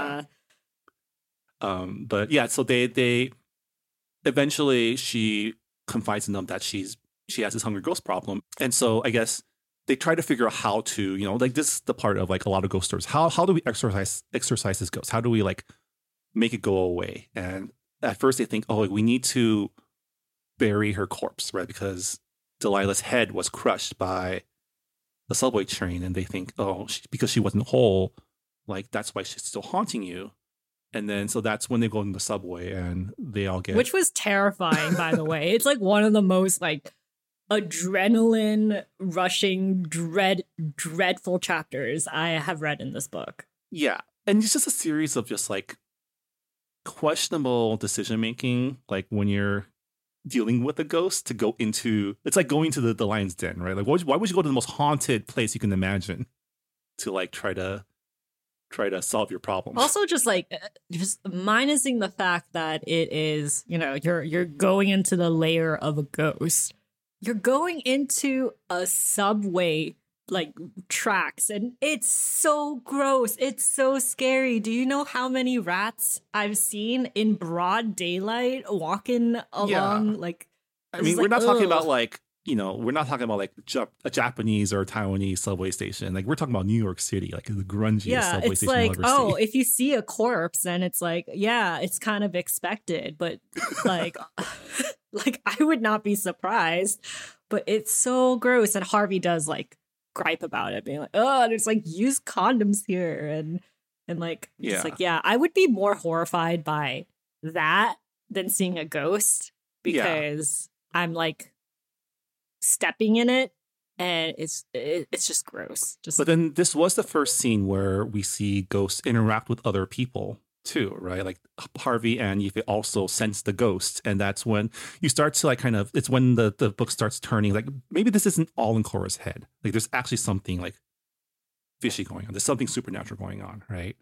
Speaker 3: But yeah, so they eventually she confides in them that she has this hungry ghost problem, and so I guess they try to figure out how to, you know, like this is the part of like a lot of ghost stories. How do we exorcise this ghost? How do we like make it go away? And at first they think, oh, we need to bury her corpse, right? Because Delilah's head was crushed by the subway train, and they think, oh, because she wasn't whole, like that's why she's still haunting you. And then so that's when they go in the subway and they all get,
Speaker 4: which was terrifying, by the way. It's like one of the most like adrenaline rushing dreadful chapters I have read in this book.
Speaker 3: Yeah. And it's just a series of just like questionable decision making, like when you're dealing with a ghost to go into, it's like going to the lion's den, right? Like why would you go to the most haunted place you can imagine to like try to solve your problems?
Speaker 4: Also just minusing the fact that it is, you know, you're going into the lair of a ghost. You're going into a subway like tracks, and it's so gross. It's so scary. Do you know how many rats I've seen in broad daylight walking along?
Speaker 3: Yeah.
Speaker 4: Like,
Speaker 3: I mean, we're not talking about like, you know, we're not talking about like a Japanese or Taiwanese subway station. Like we're talking about New York City, like the grungiest subway station
Speaker 4: like,
Speaker 3: you'll ever see.
Speaker 4: If you see a corpse, then it's like, yeah, it's kind of expected, but like, like I would not be surprised. But it's so gross, and Harvey does like gripe about it, being like, oh, there's like used condoms here, and like, it's like, yeah, I would be more horrified by that than seeing a ghost because I'm like stepping in it, and it's just gross. But
Speaker 3: then this was the first scene where we see ghosts interact with other people too, right? Like Harvey and Yifei also sense the ghost, and that's when you start to like kind of, it's when the book starts turning like maybe this isn't all in Cora's head. Like there's actually something like fishy going on. There's something supernatural going on, right?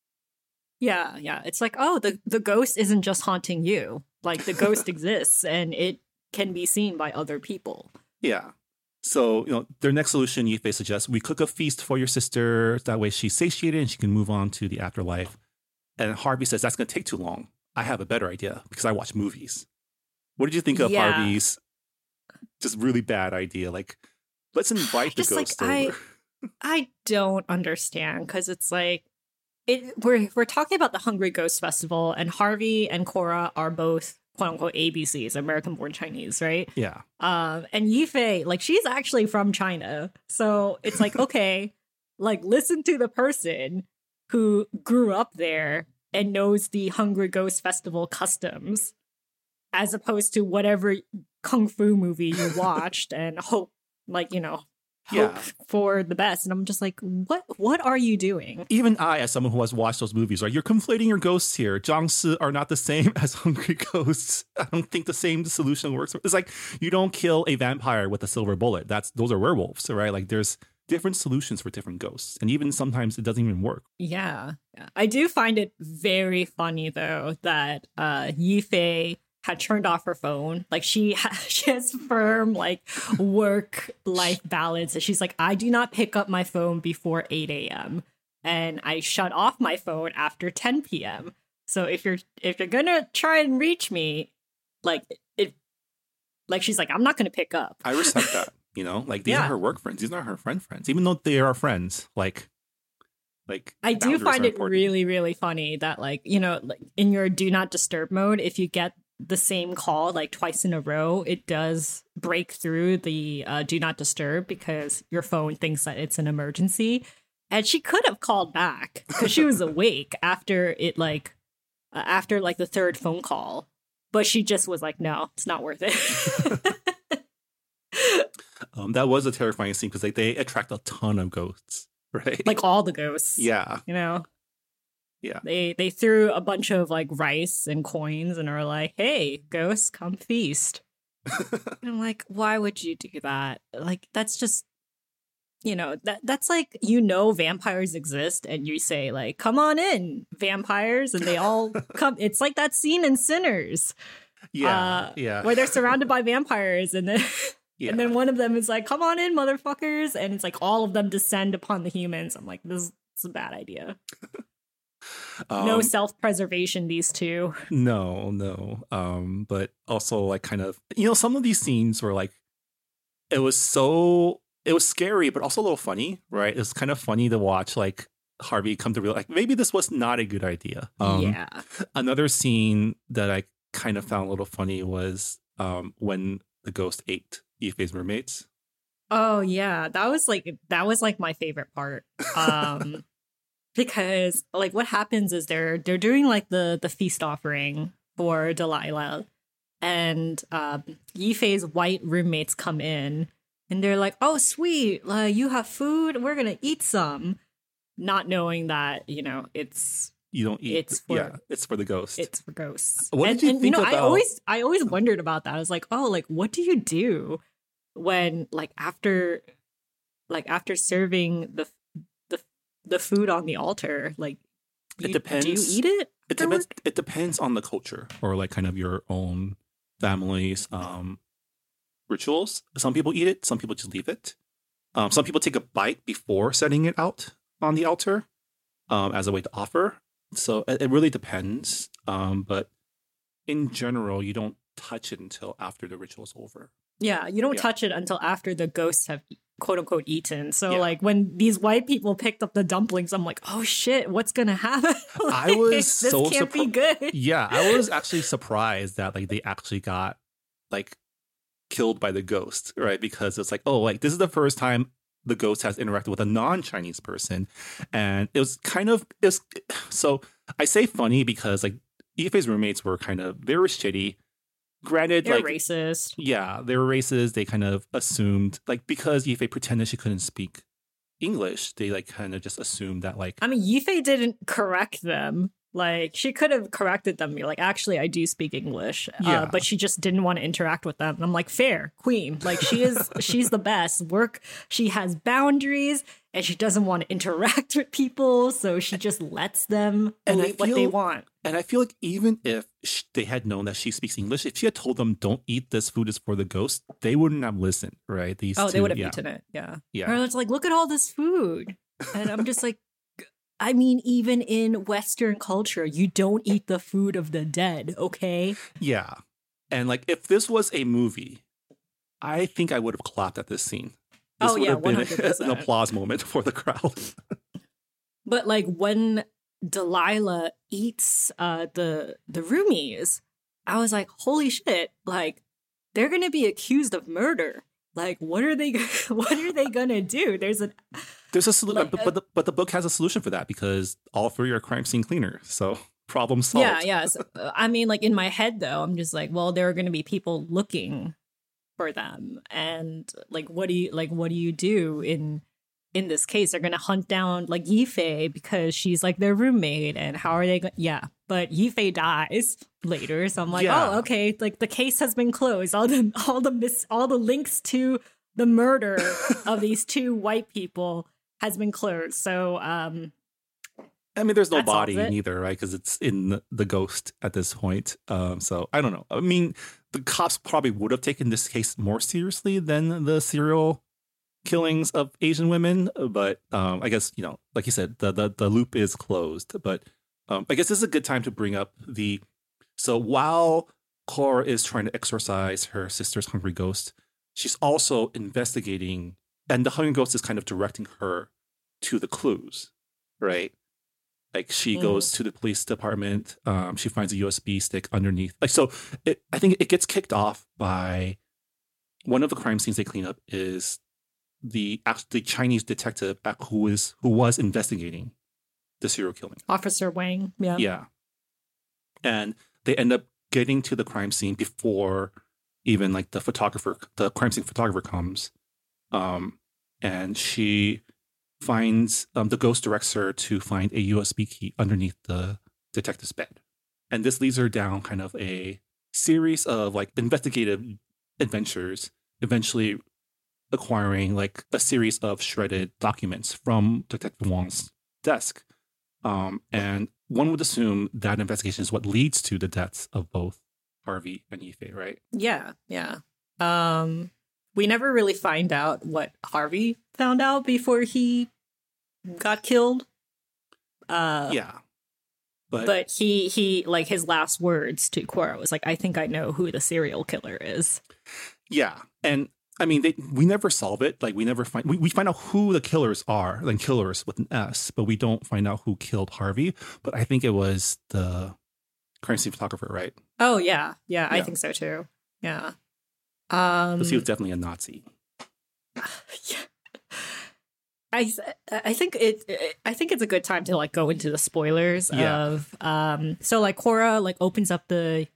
Speaker 4: Yeah. It's like, oh, the ghost isn't just haunting you. Like the ghost exists, and it can be seen by other people.
Speaker 3: Yeah. So, you know, their next solution, Yifei suggests, we cook a feast for your sister. That way she's satiated and she can move on to the afterlife. And Harvey says, that's going to take too long. I have a better idea because I watch movies. What did you think of Harvey's just really bad idea? Like, let's invite the ghost over.
Speaker 4: I don't understand because it's like, we're talking about the Hungry Ghost Festival, and Harvey and Cora are both quote unquote ABCs, American born Chinese, right?
Speaker 3: Yeah.
Speaker 4: And Yifei, like, she's actually from China. So it's like, okay, like, listen to the person who grew up there and knows the Hungry Ghost Festival customs, as opposed to whatever kung fu movie you watched and hope, like, you know, hope for the best. And I'm just like, what are you doing? Even
Speaker 3: I, as someone who has watched those movies, right? You're conflating your ghosts here. Jiangshi are not the same as hungry ghosts. I don't think the same solution works. It's like you don't kill a vampire with a silver bullet. Those are werewolves, right? Like there's different solutions for different ghosts. And even sometimes it doesn't even work.
Speaker 4: Yeah. I do find it very funny, though, that Yifei had turned off her phone. Like she has firm like work-life balance. And she's like, I do not pick up my phone before 8 a.m. and I shut off my phone after 10 p.m. So if you're gonna try and reach me, she's like, I'm not gonna pick up.
Speaker 3: I respect that. You know, like these are her work friends. These are her friends. Even though they are friends, like like
Speaker 4: I do
Speaker 3: boundaries
Speaker 4: find
Speaker 3: are
Speaker 4: it
Speaker 3: important.
Speaker 4: really, really funny that, like, you know, like in your do not disturb mode, if you get the same call like twice in a row, it does break through the do not disturb because your phone thinks that it's an emergency. And she could have called back because she was awake after it, like, after like the third phone call. But she just was like, no, it's not worth it.
Speaker 3: That was a terrifying scene because they attract a ton of ghosts, right?
Speaker 4: Like all the ghosts.
Speaker 3: yeah,
Speaker 4: You know?
Speaker 3: yeah.
Speaker 4: They threw a bunch of like rice and coins and are like, hey, ghosts, come feast. And I'm like, why would you do that? Like, that's just, you know, that's like, you know, vampires exist and you say like, come on in, vampires, and they all come. It's like that scene in Sinners.
Speaker 3: Yeah.
Speaker 4: Where they're surrounded by vampires and then
Speaker 3: Yeah.
Speaker 4: and then one of them is like, come on in, motherfuckers, and it's like all of them descend upon the humans. I'm like, this is a bad idea. No self-preservation, these two.
Speaker 3: No. But also like kind of, you know, some of these scenes were like, it was scary, but also a little funny, right? It's kind of funny to watch like Harvey come to realize like maybe this was not a good idea.
Speaker 4: Yeah.
Speaker 3: Another scene that I kind of found a little funny was when the ghost ate Yifei's roommates.
Speaker 4: Oh yeah, that was like my favorite part. Because like what happens is they're doing like the feast offering for Delilah, and Yifei's white roommates come in and they're like, "Oh sweet, you have food. We're gonna eat some," not knowing that, you know,
Speaker 3: You don't eat.
Speaker 4: It's for-
Speaker 3: it's for the ghost.
Speaker 4: it's for ghosts.
Speaker 3: What
Speaker 4: and,
Speaker 3: did you
Speaker 4: and,
Speaker 3: think
Speaker 4: know,
Speaker 3: about?
Speaker 4: I always wondered about that. I was like, oh, like what do you do when like after serving the food on the altar, like
Speaker 3: It depends.
Speaker 4: Do you eat it?
Speaker 3: It depends. It depends on the culture or like kind of your own family's rituals. Some people eat it. Some people just leave it. Some people take a bite before setting it out on the altar as a way to offer. So it really depends. But in general, you don't touch it until after the ritual is over.
Speaker 4: Yeah, you don't
Speaker 3: Yeah.
Speaker 4: touch it until after the ghosts have quote unquote eaten. So
Speaker 3: Yeah.
Speaker 4: like when these white people picked up the dumplings, I'm like, oh shit, what's gonna happen?
Speaker 3: I was
Speaker 4: this
Speaker 3: so
Speaker 4: can't be good.
Speaker 3: Yeah, I was actually surprised that like they actually got like killed by the ghost, right? Because it's like, oh, like this is the first time the ghost has interacted with a non-Chinese person, and it was so I say funny because like Yifei's roommates were kind of very shitty. Granted,
Speaker 4: They're
Speaker 3: like
Speaker 4: racist.
Speaker 3: yeah, they were racist. They kind of assumed like because Yifei pretended she couldn't speak English, they like kind of just assumed that like
Speaker 4: I mean, Yifei didn't correct them. Like, she could have corrected them. Like, actually, I do speak English.
Speaker 3: Yeah.
Speaker 4: But she just didn't want to interact with them. And I'm like, fair, queen. Like, she's the best. She has boundaries, and she doesn't want to interact with people. So she just lets them
Speaker 3: And I
Speaker 4: believe what they
Speaker 3: feel-
Speaker 4: want.
Speaker 3: And I feel like even if they had known that she speaks English, if she had told them, "Don't eat this food; is for the ghost," they wouldn't have listened, right? These
Speaker 4: Oh,
Speaker 3: two,
Speaker 4: they would have
Speaker 3: yeah.
Speaker 4: eaten it. Yeah.
Speaker 3: Yeah.
Speaker 4: Or it's like, look at all this food. And I'm just like, I mean, even in Western culture, you don't eat the food of the dead, okay?
Speaker 3: Yeah, and like if this was a movie, I think I would have clapped at this scene. This
Speaker 4: Oh,
Speaker 3: would
Speaker 4: yeah,
Speaker 3: have been
Speaker 4: 100%.
Speaker 3: an applause moment for the crowd.
Speaker 4: But like when Delilah eats the roomies, I was like, holy shit! Like they're gonna be accused of murder. Like what are they gonna do? There's
Speaker 3: There's a solution, but the book has a solution for that because all three are crime scene cleaners. So problem solved.
Speaker 4: yeah. So, I mean, like in my head though, I'm just like, well, there are gonna be people looking for them, and like what do you do in this case? They're gonna hunt down like Yifei because she's like their roommate, and how are they going? Yeah, but Yifei dies later, so I'm like,
Speaker 3: Yeah.
Speaker 4: oh, okay, like the case has been closed. All the links to the murder of these two white people has been closed. So,
Speaker 3: I mean, there's no
Speaker 4: That solves
Speaker 3: body
Speaker 4: it.
Speaker 3: neither, right? Because it's in the ghost at this point. So I don't know. I mean, the cops probably would have taken this case more seriously than the serial killings of Asian women, but I guess, you know, like you said, the loop is closed. But I guess this is a good time to bring up so while Cora is trying to exorcise her sister's hungry ghost, she's also investigating, and the hungry ghost is kind of directing her to the clues. right? Like she goes to the police department. She finds a USB stick underneath. Like so, I think it gets kicked off by one of the crime scenes they clean up is the Chinese detective who was investigating the serial killing.
Speaker 4: Officer Wang. Yeah.
Speaker 3: Yeah. And they end up getting to the crime scene before even like the crime scene photographer comes. And she finds the ghost directs her to find a USB key underneath the detective's bed. And this leads her down kind of a series of like investigative adventures, eventually acquiring like a series of shredded documents from Detective Wong's desk. And one would assume that investigation is what leads to the deaths of both Harvey and Yifei, right?
Speaker 4: Yeah. We never really find out what Harvey found out before he got killed.
Speaker 3: Yeah.
Speaker 4: But he like his last words to Cora was like, I think I know who the serial killer is.
Speaker 3: Yeah. And I mean, we never solve it. Like we find out who the killers are, like killers with an S, but we don't find out who killed Harvey. But I think it was the crime scene photographer, right?
Speaker 4: Oh yeah. I think so too. Yeah.
Speaker 3: Because he was definitely a Nazi.
Speaker 4: Yeah. I think it's a good time to like go into the spoilers of so like Cora like opens up the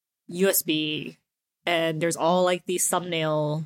Speaker 4: USB and there's all like these thumbnails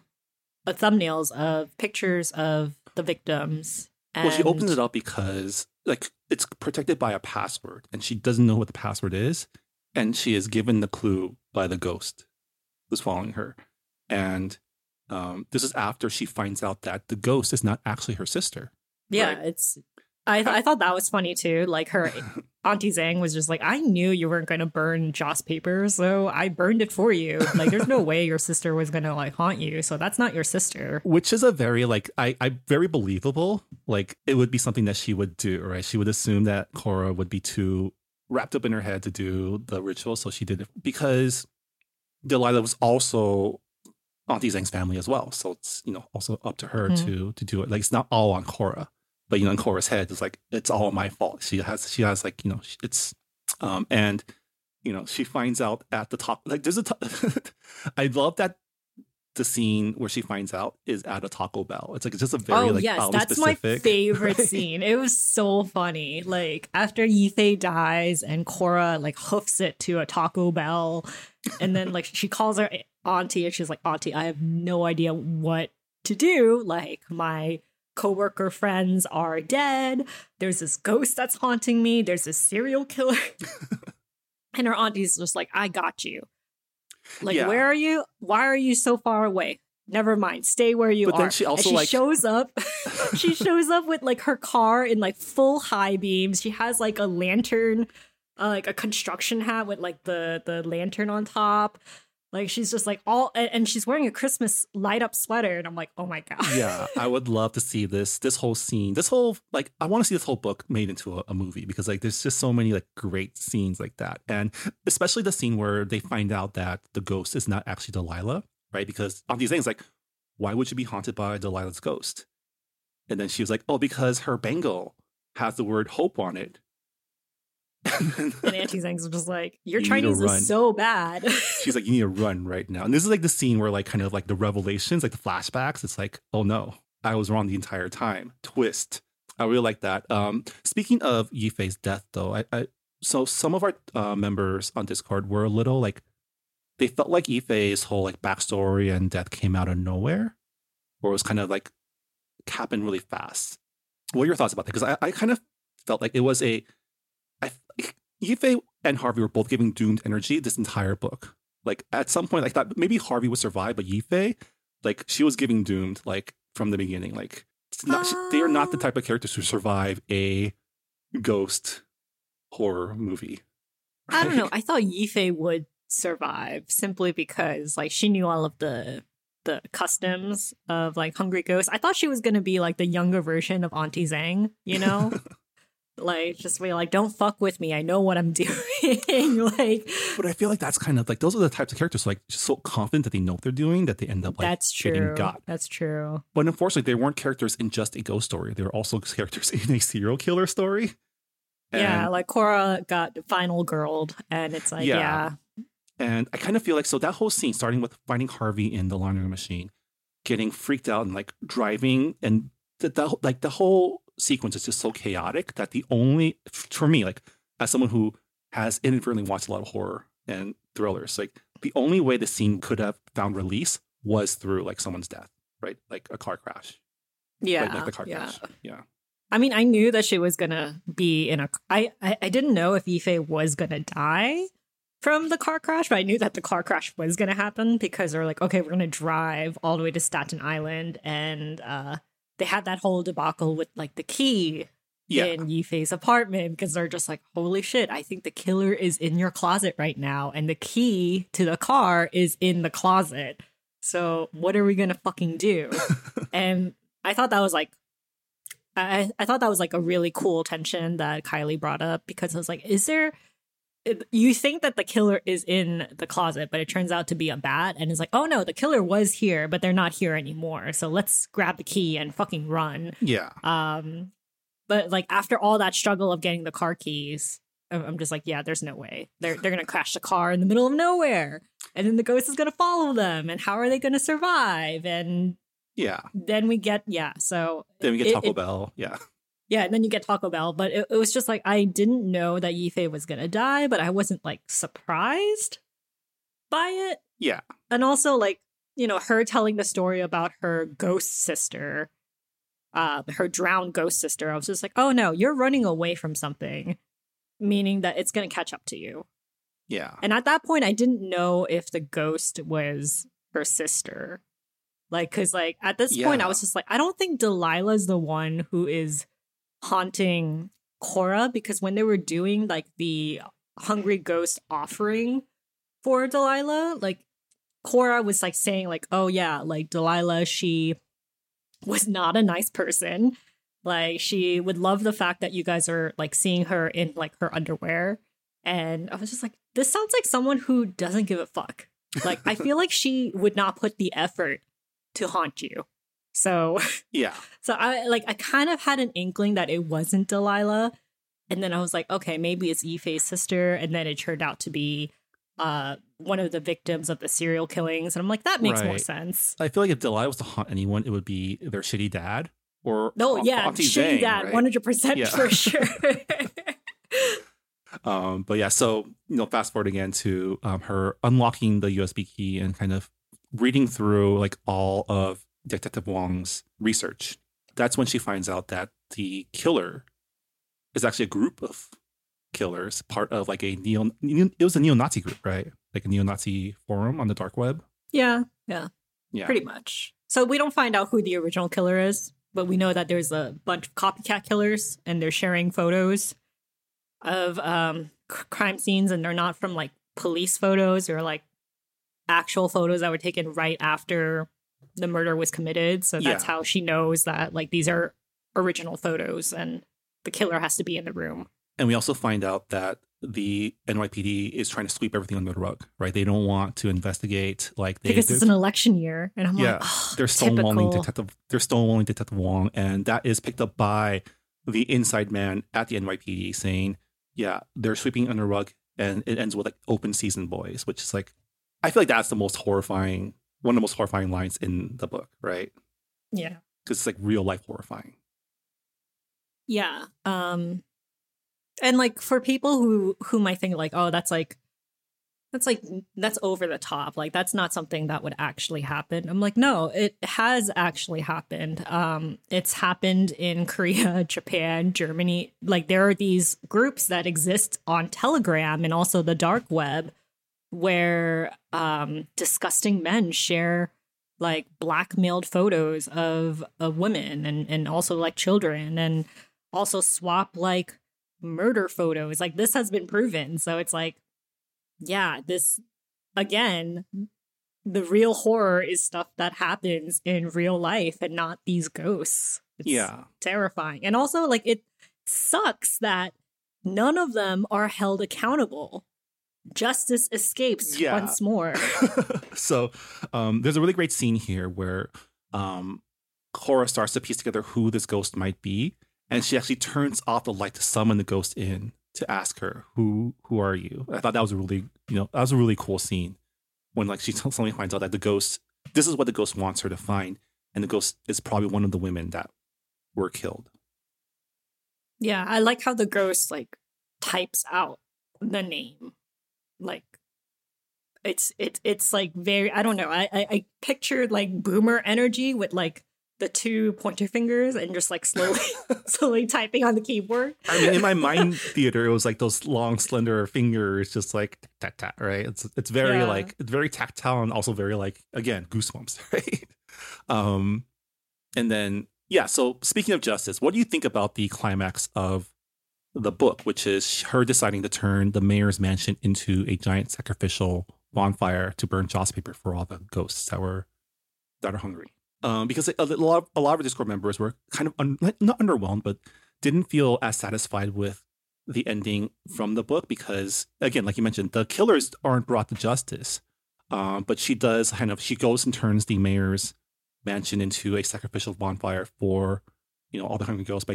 Speaker 4: of pictures of the victims. And
Speaker 3: Well, she opens it up because like it's protected by a password and she doesn't know what the password is. And she is given the clue by the ghost who's following her. And this is after she finds out that the ghost is not actually her sister.
Speaker 4: Yeah,
Speaker 3: right?
Speaker 4: I thought that was funny too. Like her Auntie Zhang was just like, I knew you weren't going to burn Joss paper, so I burned it for you. Like, there's no way your sister was going to like haunt you, so that's not your sister.
Speaker 3: Which is a very like I very believable. Like it would be something that she would do, right? She would assume that Cora would be too wrapped up in her head to do the ritual, so she did it because Delilah was also Auntie Zhang's family as well. So it's, also up to her to do it. Like it's not all on Cora. But in Cora's head, it's like it's all my fault. She has like it's and she finds out at the top. Like there's I love that the scene where she finds out is at a Taco Bell. It's just a very
Speaker 4: that's
Speaker 3: specific.
Speaker 4: My favorite scene. It was so funny. Like after Yifei dies and Cora like hoofs it to a Taco Bell, and then like she calls her auntie and she's like, Auntie, I have no idea what to do. Like my coworker friends are dead. There's this ghost that's haunting me. There's this serial killer. And her auntie's just like, I got you. Like, Where are you? Why are you so far away? Never mind. Stay where you are.
Speaker 3: But then she also
Speaker 4: shows up. She shows up with like her car in like full high beams. She has like a lantern, like a construction hat with like the lantern on top. Like she's just like and she's wearing a Christmas light up sweater, and I'm like, oh my god.
Speaker 3: Yeah, I would love to see this whole scene, I want to see this whole book made into a movie because like there's just so many like great scenes like that, and especially the scene where they find out that the ghost is not actually Delilah, right? Because Auntie Zhang's like, why would you be haunted by Delilah's ghost? And then she was like, oh, because her bangle has the word hope on it.
Speaker 4: And Auntie Zhang's just like, your Chinese is so bad.
Speaker 3: She's like, you need to run right now. And this is like the scene where like kind of like the revelations, like the flashbacks. It's like, oh no, I was wrong the entire time. Twist. I really like that. Speaking of Yifei's death though, so some of our members on Discord were a little like, they felt like Yifei's whole like backstory and death came out of nowhere, or it was kind of like happened really fast. What are your thoughts about that? Because I kind of felt like it was Yifei and Harvey were both giving doomed energy this entire book. Like at some point, I thought maybe Harvey would survive, but Yifei, like she was giving doomed like from the beginning. Like they are not the type of characters who survive a ghost horror movie.
Speaker 4: Right? I don't know. I thought Yifei would survive simply because like she knew all of the customs of like hungry ghosts. I thought she was going to be like the younger version of Auntie Zhang, Like, just be like, don't fuck with me. I know what I'm doing. Like,
Speaker 3: But I feel like that's kind of like those are the types of characters like just so confident that they know what they're doing that they end up like
Speaker 4: that's
Speaker 3: getting
Speaker 4: true.
Speaker 3: got.
Speaker 4: That's true.
Speaker 3: But unfortunately, they weren't characters in just a ghost story. They were also characters in a serial killer story.
Speaker 4: Yeah,
Speaker 3: And-
Speaker 4: like Cora got final girled, and it's like, yeah.
Speaker 3: And I kind of feel like, so that whole scene, starting with finding Harvey in the laundry machine, getting freaked out and like driving, and the whole sequence is just so chaotic that the only, for me, like as someone who has inadvertently watched a lot of horror and thrillers, like the only way the scene could have found release was through like someone's death, right? Like a car crash.
Speaker 4: Yeah.
Speaker 3: Like the car crash. Yeah.
Speaker 4: I mean, I knew that she was gonna be in a. I didn't know if Ife was gonna die from the car crash, but I knew that the car crash was gonna happen because they're like, okay, we're gonna drive all the way to Staten Island, and they had that whole debacle with like the key in Yifei's apartment because they're just like, holy shit, I think the killer is in your closet right now, and the key to the car is in the closet. So what are we gonna fucking do? And I thought that was like. I thought that was like a really cool tension that Kylie brought up because I was like, is there, you think that the killer is in the closet, but it turns out to be a bat, and it's like, oh no, the killer was here, but they're not here anymore. So let's grab the key and fucking run.
Speaker 3: Yeah.
Speaker 4: But like after all that struggle of getting the car keys, I'm just like, yeah, there's no way. They're gonna crash the car in the middle of nowhere, and then the ghost is gonna follow them, and how are they gonna survive? And
Speaker 3: Yeah.
Speaker 4: then we get so
Speaker 3: Then we get Taco Bell. Yeah.
Speaker 4: Yeah, and then you get Taco Bell. But it was just like, I didn't know that Yifei was going to die, but I wasn't like surprised by it.
Speaker 3: Yeah.
Speaker 4: And also like, you know, her telling the story about her ghost sister, her drowned ghost sister. I was just like, oh no, you're running away from something, meaning that it's going to catch up to you.
Speaker 3: Yeah.
Speaker 4: And at that point, I didn't know if the ghost was her sister. Like, because, like, at this point, I was just like, I don't think Delilah's the one who is haunting Cora, because when they were doing, like, the Hungry Ghost offering for Delilah, like, Cora was, like, saying, like, oh, yeah, like, Delilah, she was not a nice person. Like, she would love the fact that you guys are, like, seeing her in, like, her underwear. And I was just like, this sounds like someone who doesn't give a fuck. Like, I feel like she would not put the effort to haunt you. So
Speaker 3: yeah.
Speaker 4: So I kind of had an inkling that it wasn't Delilah. And then I was like, okay, maybe it's Yifei's sister. And then it turned out to be one of the victims of the serial killings. And I'm like, that makes more sense.
Speaker 3: I feel like if Delilah was to haunt anyone, it would be their shitty dad or Auntie
Speaker 4: shitty
Speaker 3: Zhang,
Speaker 4: dad,
Speaker 3: right?
Speaker 4: 100% for sure.
Speaker 3: But yeah, so, you know, fast forward again to her unlocking the USB key and kind of reading through like all of Detective Wong's research. That's when she finds out that the killer is actually a group of killers, part of like it was a neo-Nazi group, right? Like a neo-Nazi forum on the dark web.
Speaker 4: Yeah,
Speaker 3: Yeah.
Speaker 4: pretty much. So we don't find out who the original killer is, but we know that there's a bunch of copycat killers, and they're sharing photos of crime scenes, and they're not from like police photos or like actual photos that were taken right after the murder was committed. So that's how she knows that like these are original photos and the killer has to be in the room.
Speaker 3: And we also find out that the NYPD is trying to sweep everything under the rug, right? They don't want to investigate
Speaker 4: because it's an election year, and I'm like, oh,
Speaker 3: they're stonewalling Detective Wong, and that is picked up by the inside man at the NYPD saying, yeah, they're sweeping under the rug, and it ends with like open season, boys, which is like, I feel like that's the most horrifying, one of the most horrifying lines in the book, right?
Speaker 4: Yeah,
Speaker 3: because it's like real life horrifying.
Speaker 4: Yeah. And like for people who might think like, oh, that's over the top. Like that's not something that would actually happen. I'm like, no, it has actually happened. It's happened in Korea, Japan, Germany. Like there are these groups that exist on Telegram and also the dark web where disgusting men share like blackmailed photos of women and also like children, and also swap like murder photos. Like this has been proven. So it's like, yeah, this again, the real horror is stuff that happens in real life and not these ghosts. It's terrifying. And also like sucks that none of them are held accountable. Justice escapes once more.
Speaker 3: So there's a really great scene here where Cora starts to piece together who this ghost might be, and she actually turns off the light to summon the ghost in to ask her, who are you? I thought that was a really cool scene when like she suddenly finds out that the ghost, this is what the ghost wants her to find, and the ghost is probably one of the women that were killed.
Speaker 4: Yeah, I like how the ghost like types out the name. Like it's like very, I don't know. I pictured like boomer energy with like the two pointer fingers and just like slowly typing on the keyboard.
Speaker 3: I mean, in my mind theater, it was like those long, slender fingers, just like tat tat, right? It's very like it's very tactile and also very like, again, goosebumps, right? And then so speaking of justice, what do you think about the climax of the book, which is her deciding to turn the mayor's mansion into a giant sacrificial bonfire to burn joss paper for all the ghosts that are hungry? Because a lot of the Discord members were kind of not underwhelmed, but didn't feel as satisfied with the ending from the book because, again, like you mentioned, the killers aren't brought to justice. But she does she goes and turns the mayor's mansion into a sacrificial bonfire for, all the hungry ghosts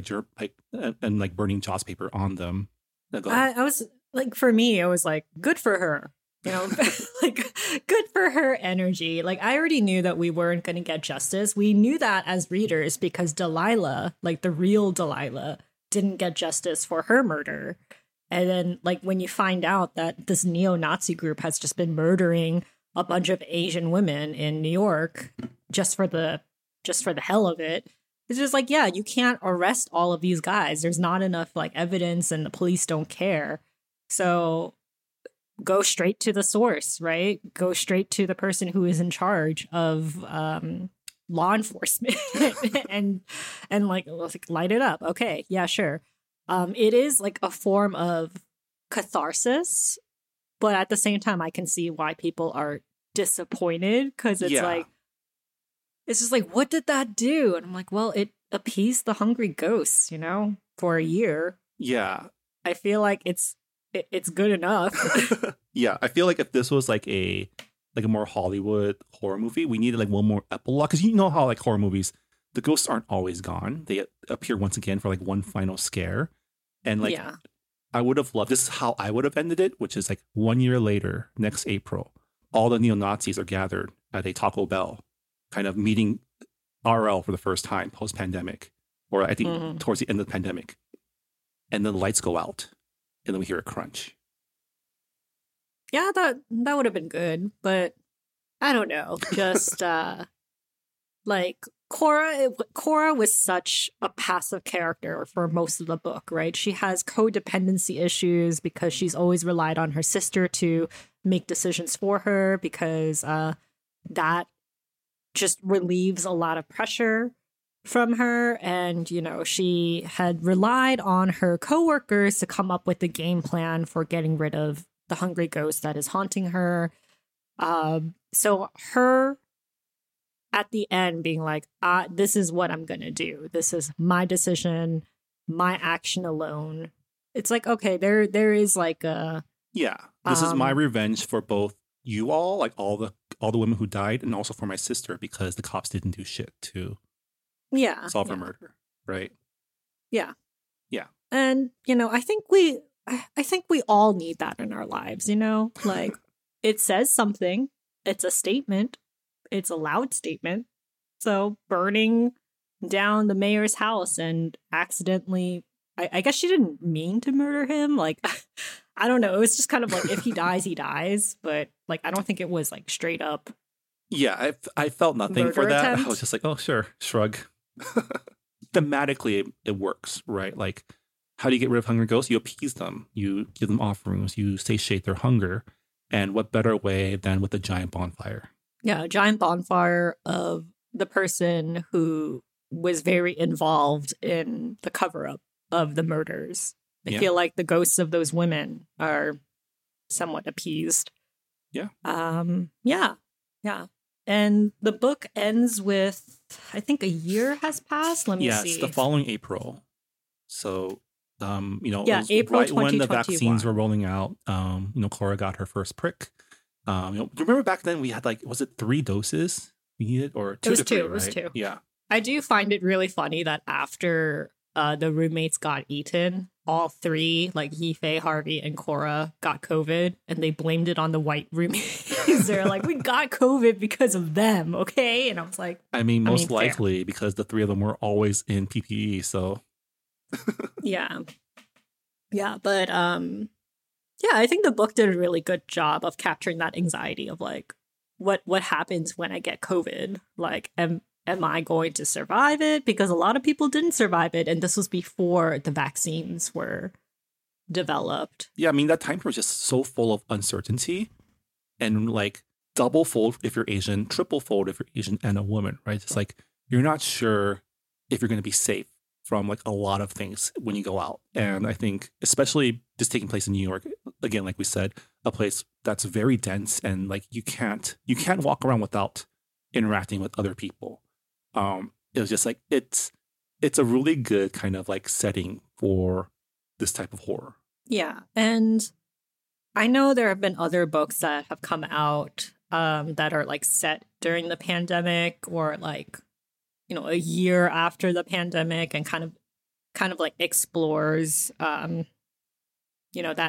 Speaker 3: by burning joss paper on them.
Speaker 4: I was like, for me, it was like, good for her. Like, good for her energy. Like, I already knew that we weren't going to get justice. We knew that as readers because Delilah, like the real Delilah, didn't get justice for her murder. And then, like, when you find out that this neo-Nazi group has just been murdering a bunch of Asian women in New York just for the hell of it, it's just like, yeah, you can't arrest all of these guys. There's not enough like evidence, and the police don't care. So go straight to the source, right? Go straight to the person who is in charge of law enforcement and like light it up. Okay, yeah, sure. It is like a form of catharsis, but at the same time, I can see why people are disappointed because it's like, it's just like, what did that do? And I'm like, well, it appeased the hungry ghosts, for a year.
Speaker 3: Yeah.
Speaker 4: I feel like it's good enough.
Speaker 3: Yeah, I feel like if this was like a more Hollywood horror movie, we needed like one more epilogue, because how like horror movies, the ghosts aren't always gone. They appear once again for like one final scare. And like, I would have loved, this is how I would have ended it, which is like 1 year later, next April, all the neo-Nazis are gathered at a Taco Bell, kind of meeting RL for the first time post-pandemic, or I think towards the end of the pandemic. And then the lights go out, and then we hear a crunch.
Speaker 4: Yeah, that would have been good, but I don't know. Just like Cora was such a passive character for most of the book, right? She has codependency issues because she's always relied on her sister to make decisions for her, because that just relieves a lot of pressure from her. And, she had relied on her coworkers to come up with a game plan for getting rid of the hungry ghost that is haunting her. So her at the end being like, this is what I'm going to do. This is my decision, my action alone. It's like, okay, there is like a...
Speaker 3: Yeah, this is my revenge for both you all, like all the women who died, and also for my sister, because the cops didn't do shit to solve her murder, right?
Speaker 4: Yeah.
Speaker 3: Yeah.
Speaker 4: And, I think we all need that in our lives, like it says something, it's a statement, it's a loud statement. So burning down the mayor's house and accidentally, I guess she didn't mean to murder him. Like, I don't know. It was just kind of like, if he dies, he dies. But like, I don't think it was like straight up.
Speaker 3: Yeah, I felt nothing for that. Attempt. I was just like, oh, sure, shrug. Thematically, it works, right? Like, how do you get rid of hungry ghosts? You appease them. You give them offerings. You satiate their hunger. And what better way than with a giant bonfire?
Speaker 4: Yeah, a giant bonfire of the person who was very involved in the cover-up of the murders. I feel like the ghosts of those women are somewhat appeased.
Speaker 3: Yeah.
Speaker 4: Yeah. And the book ends with, I think a year has passed. Let me see.
Speaker 3: It's the following April. So
Speaker 4: Yeah,
Speaker 3: it was
Speaker 4: April
Speaker 3: right when the
Speaker 4: 2021.
Speaker 3: vaccines were rolling out. Cora got her first prick. Remember back then we had was it 3 doses we needed or 2
Speaker 4: was
Speaker 3: to 3,
Speaker 4: 2,
Speaker 3: right?
Speaker 4: it was 2.
Speaker 3: Yeah.
Speaker 4: I do find it really funny that after the roommates got eaten, all 3, like Yifei, Harvey, and Cora, got COVID, and they blamed it on the white roommates. They're like, we got COVID because of them, okay? And I was like,
Speaker 3: Most
Speaker 4: fair.
Speaker 3: likely because the 3 of them were always in PPE. So
Speaker 4: Yeah. Yeah, but yeah, I think the book did a really good job of capturing that anxiety of like what happens when I get COVID? Like am I going to survive it? Because a lot of people didn't survive it, and this was before the vaccines were developed.
Speaker 3: yeah, that time period was just so full of uncertainty, and like double fold if you're Asian, triple fold if you're Asian and a woman, right? It's like you're not sure if you're going to be safe from like a lot of things when you go out. And I think especially just taking place in New York, again, like we said, a place that's very dense and like you can't walk around without interacting with other people. It was just like it's a really good kind of like setting for this type of horror.
Speaker 4: Yeah, and I know there have been other books that have come out that are like set during the pandemic or like a year after the pandemic, and kind of like explores that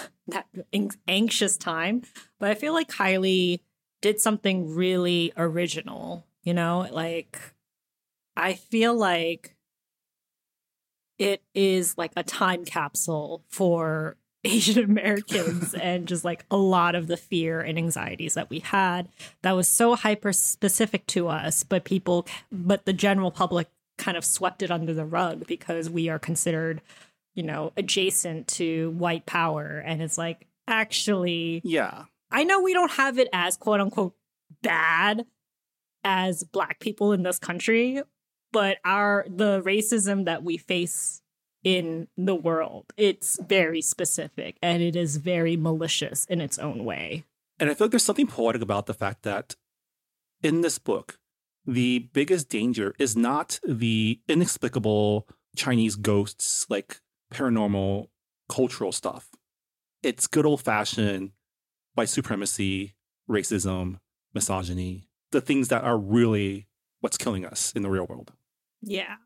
Speaker 4: anxious time. But I feel like Kylie did something really original, like I feel like it is like a time capsule for Asian Americans and just like a lot of the fear and anxieties that we had that was so hyper specific to us, but the general public kind of swept it under the rug because we are considered, adjacent to white power. And it's like, actually,
Speaker 3: Yeah.
Speaker 4: I know we don't have it as quote unquote bad as Black people in this country, but the racism that we face in the world, it's very specific and it is very malicious in its own way.
Speaker 3: And I feel like there's something poetic about the fact that in this book, the biggest danger is not the inexplicable Chinese ghosts, like paranormal cultural stuff. It's good old fashioned white supremacy, racism, misogyny, the things that are really what's killing us in the real world.
Speaker 4: Yeah.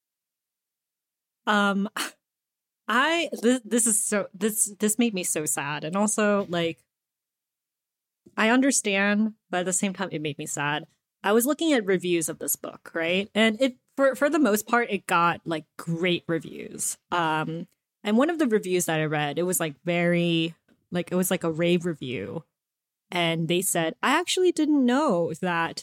Speaker 4: This made me so sad. And also, like, I understand, but at the same time, it made me sad. I was looking at reviews of this book, right? And it, for the most part, it got like great reviews. And one of the reviews that I read, it was like it was like a rave review. And they said, I actually didn't know that,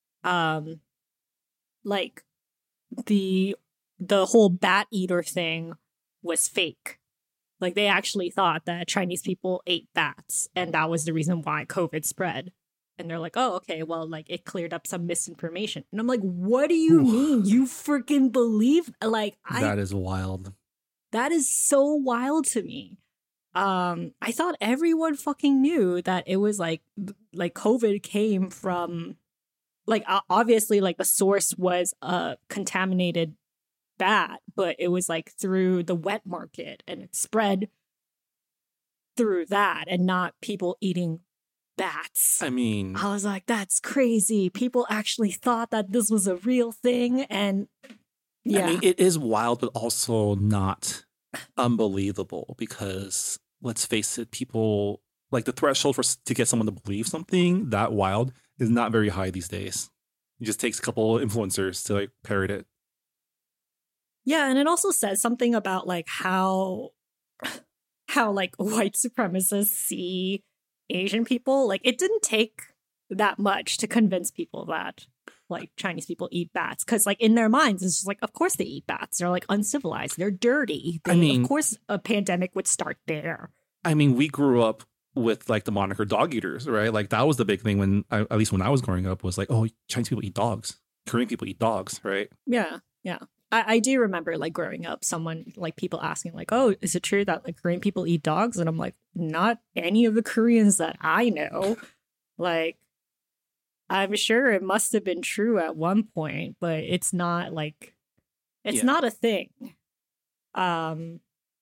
Speaker 4: like the whole bat eater thing was fake. Like they actually thought that Chinese people ate bats and that was the reason why COVID spread. And they're like, oh, okay, well, like it cleared up some misinformation. And I'm like, what do you mean? You freaking believe? Like,
Speaker 3: that is wild.
Speaker 4: That is so wild to me. I thought everyone fucking knew that it was like COVID came from, like, obviously, like the source was a contaminated bat, but it was like through the wet market and it spread through that and not people eating bats.
Speaker 3: I mean,
Speaker 4: I was like, that's crazy. People actually thought that this was a real thing. And yeah,
Speaker 3: I mean, it is wild, but also not unbelievable because let's face it, people like the threshold to get someone to believe something that wild is not very high these days. It just takes a couple of influencers to like parrot it.
Speaker 4: Yeah, and it also says something about like how like white supremacists see Asian people. Like it didn't take that much to convince people that like Chinese people eat bats, because like in their minds it's just like, of course they eat bats. They're like uncivilized. They're dirty. Of course a pandemic would start there.
Speaker 3: I mean, we grew up with like the moniker dog eaters, right? Like that was the big thing when at least when I was growing up, was like, oh, Chinese people eat dogs. Korean people eat dogs, right?
Speaker 4: Yeah, yeah. I do remember like growing up, someone like people asking like, oh, is it true that like Korean people eat dogs? And I'm like, not any of the Koreans that I know. Like, I'm sure it must have been true at one point, but it's not like, it's not a thing.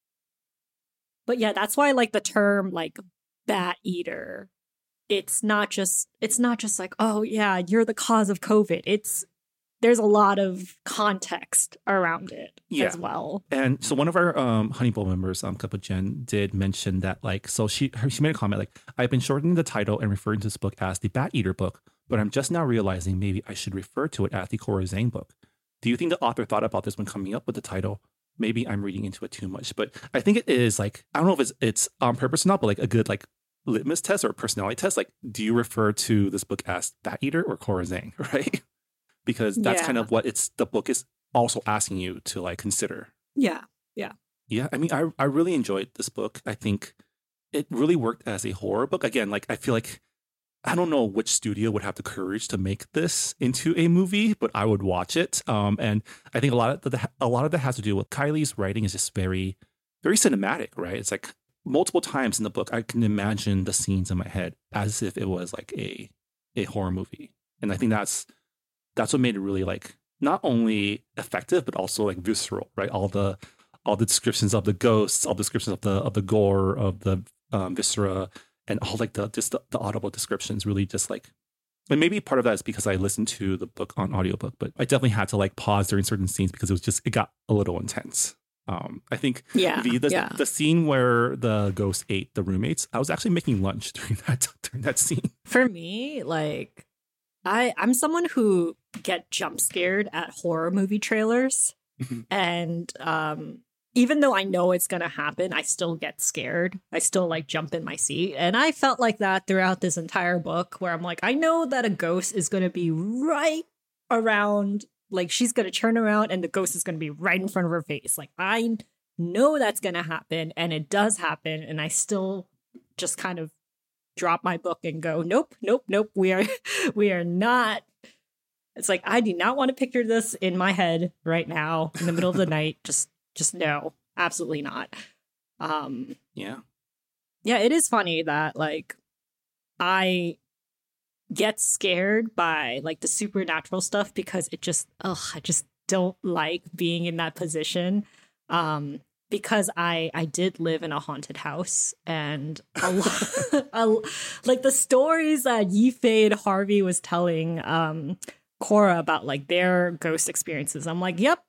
Speaker 4: But yeah, that's why like the term like bat eater, it's not just like, oh yeah, you're the cause of COVID. There's a lot of context around it as well.
Speaker 3: And so one of our Honey Bowl members, Kappa Jen, did mention that like, so she made a comment like, I've been shortening the title and referring to this book as the Bat Eater book, but I'm just now realizing maybe I should refer to it as the Cora Zhang book. Do you think the author thought about this when coming up with the title? Maybe I'm reading into it too much, but I think it is like, I don't know if it's on purpose or not, but like a good like litmus test or personality test. Like, do you refer to this book as Bat Eater or Cora Zhang, right? Because that's kind of what the book is also asking you to like consider.
Speaker 4: Yeah.
Speaker 3: I mean, I really enjoyed this book. I think it really worked as a horror book. Again, like I feel like I don't know which studio would have the courage to make this into a movie, but I would watch it. And I think a lot of that has to do with Kylie's writing is just very, very cinematic, right? It's like multiple times in the book, I can imagine the scenes in my head as if it was like a horror movie, and I think that's what made it really like not only effective but also like visceral, right? All the descriptions of the ghosts, all the descriptions of the gore, of the viscera, and all like the audible descriptions really just like, and maybe part of that is because I listened to the book on audiobook, but I definitely had to like pause during certain scenes because it got a little intense. I think the scene where the ghost ate the roommates, I was actually making lunch during that scene.
Speaker 4: For me, like I'm someone who get jump scared at horror movie trailers. And even though I know it's going to happen, I still get scared. I still like jump in my seat. And I felt like that throughout this entire book where I'm like, I know that a ghost is going to be right around, like she's going to turn around and the ghost is going to be right in front of her face. Like I know that's going to happen, and it does happen. And I still just kind of drop my book and go, nope. We are not. It's like, I do not want to picture this in my head right now in the middle of the night. Just no, absolutely not.
Speaker 3: Yeah,
Speaker 4: it is funny that like I get scared by like the supernatural stuff because I just don't like being in that position. Because I did live in a haunted house, and like the stories that Yifei and Harvey was telling Cora about like their ghost experiences. I'm like, yep.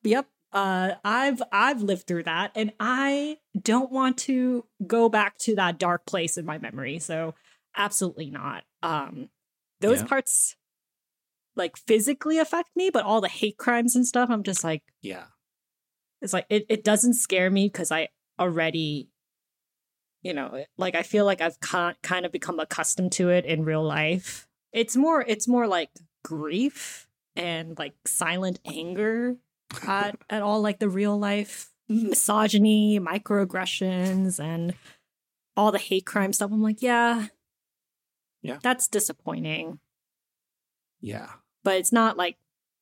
Speaker 4: I've lived through that, and I don't want to go back to that dark place in my memory. So absolutely not. Those parts like physically affect me, but all the hate crimes and stuff, I'm just like,
Speaker 3: yeah.
Speaker 4: It's like, it doesn't scare me because I already, like I feel like I've kind of become accustomed to it in real life. It's more like grief and like silent anger at all like the real life misogyny, microaggressions, and all the hate crime stuff. I'm like, yeah, that's disappointing.
Speaker 3: Yeah.
Speaker 4: But it's not like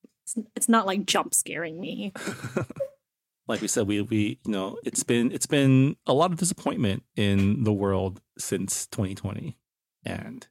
Speaker 4: jump scaring me.
Speaker 3: Like we said, we it's been a lot of disappointment in the world since 2020, and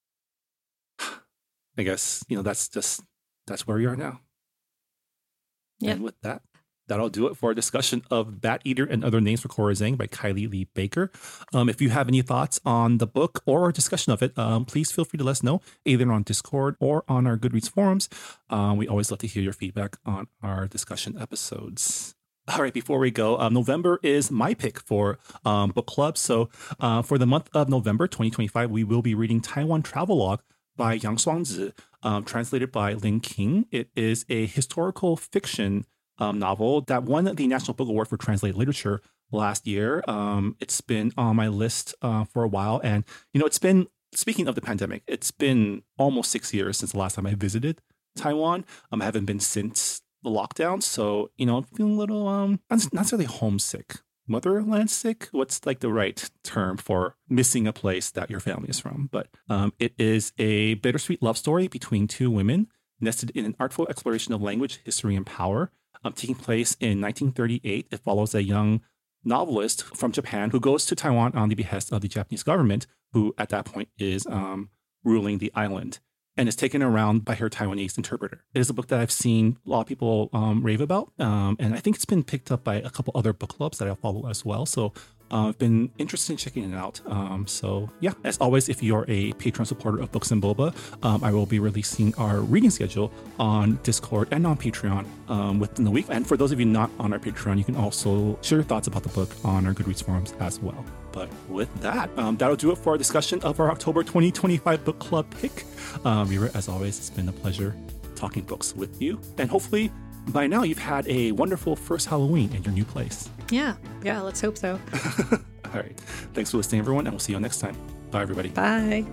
Speaker 3: I guess that's where we are now. Yeah. And with that, that'll do it for our discussion of Bat Eater and Other Names for Cora Zhang by Kylie Lee Baker. If you have any thoughts on the book or our discussion of it, please feel free to let us know either on Discord or on our Goodreads forums. We always love to hear your feedback on our discussion episodes. All right, before we go, November is my pick for book club. So for the month of November 2025, we will be reading Taiwan Travelogue by Yang Xuangzi, translated by Lin King. It is a historical fiction novel that won the National Book Award for Translated Literature last year. It's been on my list for a while. And, it's been, speaking of the pandemic, it's been almost 6 years since the last time I visited Taiwan. I haven't been since the lockdown. So, I'm feeling a little, not necessarily homesick. Motherland sick? What's like the right term for missing a place that your family is from? But it is a bittersweet love story between two women nested in an artful exploration of language, history, and power. Taking place in 1938, it follows a young novelist from Japan who goes to Taiwan on the behest of the Japanese government, who at that point is ruling the island, and is taken around by her Taiwanese interpreter. It is a book that I've seen a lot of people rave about, and I think it's been picked up by a couple other book clubs that I follow as well. So I've been interested in checking it out. So yeah, as always, if you're a Patreon supporter of Books and Boba, I will be releasing our reading schedule on Discord and on Patreon within the week. And for those of you not on our Patreon, you can also share your thoughts about the book on our Goodreads forums as well. But with that, that'll do it for our discussion of our October 2025 book club pick. Mira, as always, it's been a pleasure talking books with you. And hopefully by now you've had a wonderful first Halloween in your new place.
Speaker 4: Yeah, let's hope so.
Speaker 3: All right. Thanks for listening, everyone, and we'll see you next time. Bye, everybody.
Speaker 4: Bye.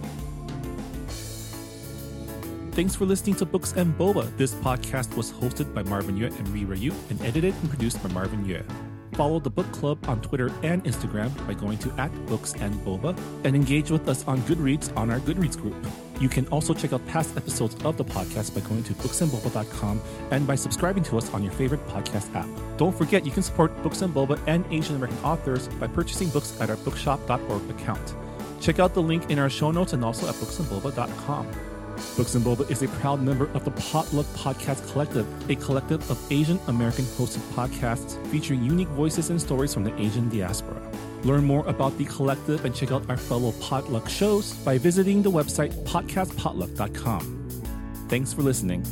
Speaker 3: Thanks for listening to Books and Boba. This podcast was hosted by Marvin Yue and Mira Yu and edited and produced by Marvin Yue. Follow the book club on Twitter and Instagram by going to @BooksandBoba and engage with us on Goodreads on our Goodreads group. You can also check out past episodes of the podcast by going to booksandboba.com and by subscribing to us on your favorite podcast app. Don't forget, you can support Books and Boba and Asian American authors by purchasing books at our bookshop.org account. Check out the link in our show notes and also at booksandboba.com. Books and Boba is a proud member of the Potluck Podcast Collective, a collective of Asian American hosted podcasts featuring unique voices and stories from the Asian diaspora. Learn more about the collective and check out our fellow Potluck shows by visiting the website podcastpotluck.com. Thanks for listening.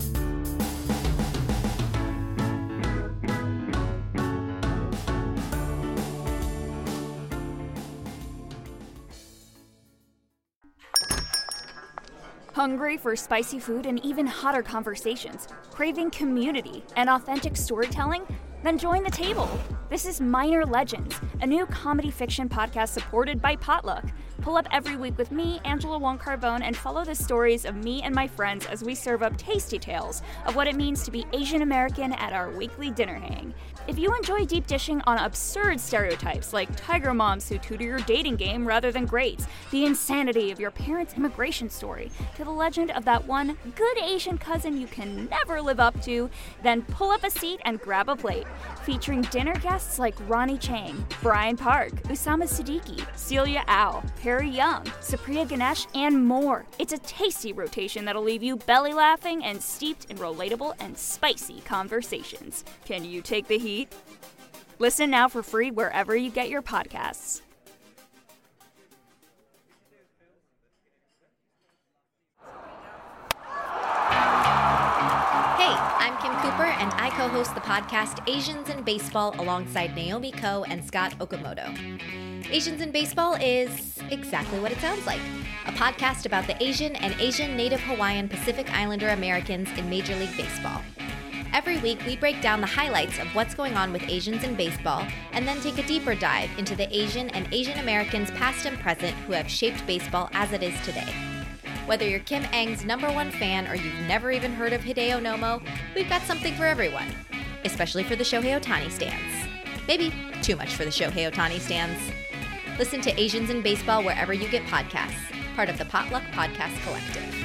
Speaker 1: Hungry for spicy food and even hotter conversations? Craving community and authentic storytelling? Then join the table. This is Minor Legends, a new comedy fiction podcast supported by Potluck. Pull up every week with me, Angela Wong Carbone, and follow the stories of me and my friends as we serve up tasty tales of what it means to be Asian American at our weekly dinner hang. If you enjoy deep dishing on absurd stereotypes like tiger moms who tutor your dating game rather than grades, the insanity of your parents' immigration story, to the legend of that one good Asian cousin you can never live up to, then pull up a seat and grab a plate. Featuring dinner guests like Ronnie Chang, Brian Park, Usama Siddiqui, Celia Au, Harry Young, Supriya Ganesh, and more. It's a tasty rotation that'll leave you belly laughing and steeped in relatable and spicy conversations. Can you take the heat? Listen now for free wherever you get your podcasts.
Speaker 5: Hey, I'm Kim Cooper, and I co-host the podcast Asians in Baseball alongside Naomi Ko and Scott Okamoto. Asians in Baseball is exactly what it sounds like, a podcast about the Asian and Asian Native Hawaiian Pacific Islander Americans in Major League Baseball. Every week, we break down the highlights of what's going on with Asians in baseball and then take a deeper dive into the Asian and Asian Americans past and present who have shaped baseball as it is today. Whether you're Kim Ng's #1 fan or you've never even heard of Hideo Nomo, we've got something for everyone, especially for the Shohei Ohtani stans. Maybe too much for the Shohei Ohtani stans. Listen to Asians in Baseball wherever you get podcasts, part of the Potluck Podcast Collective.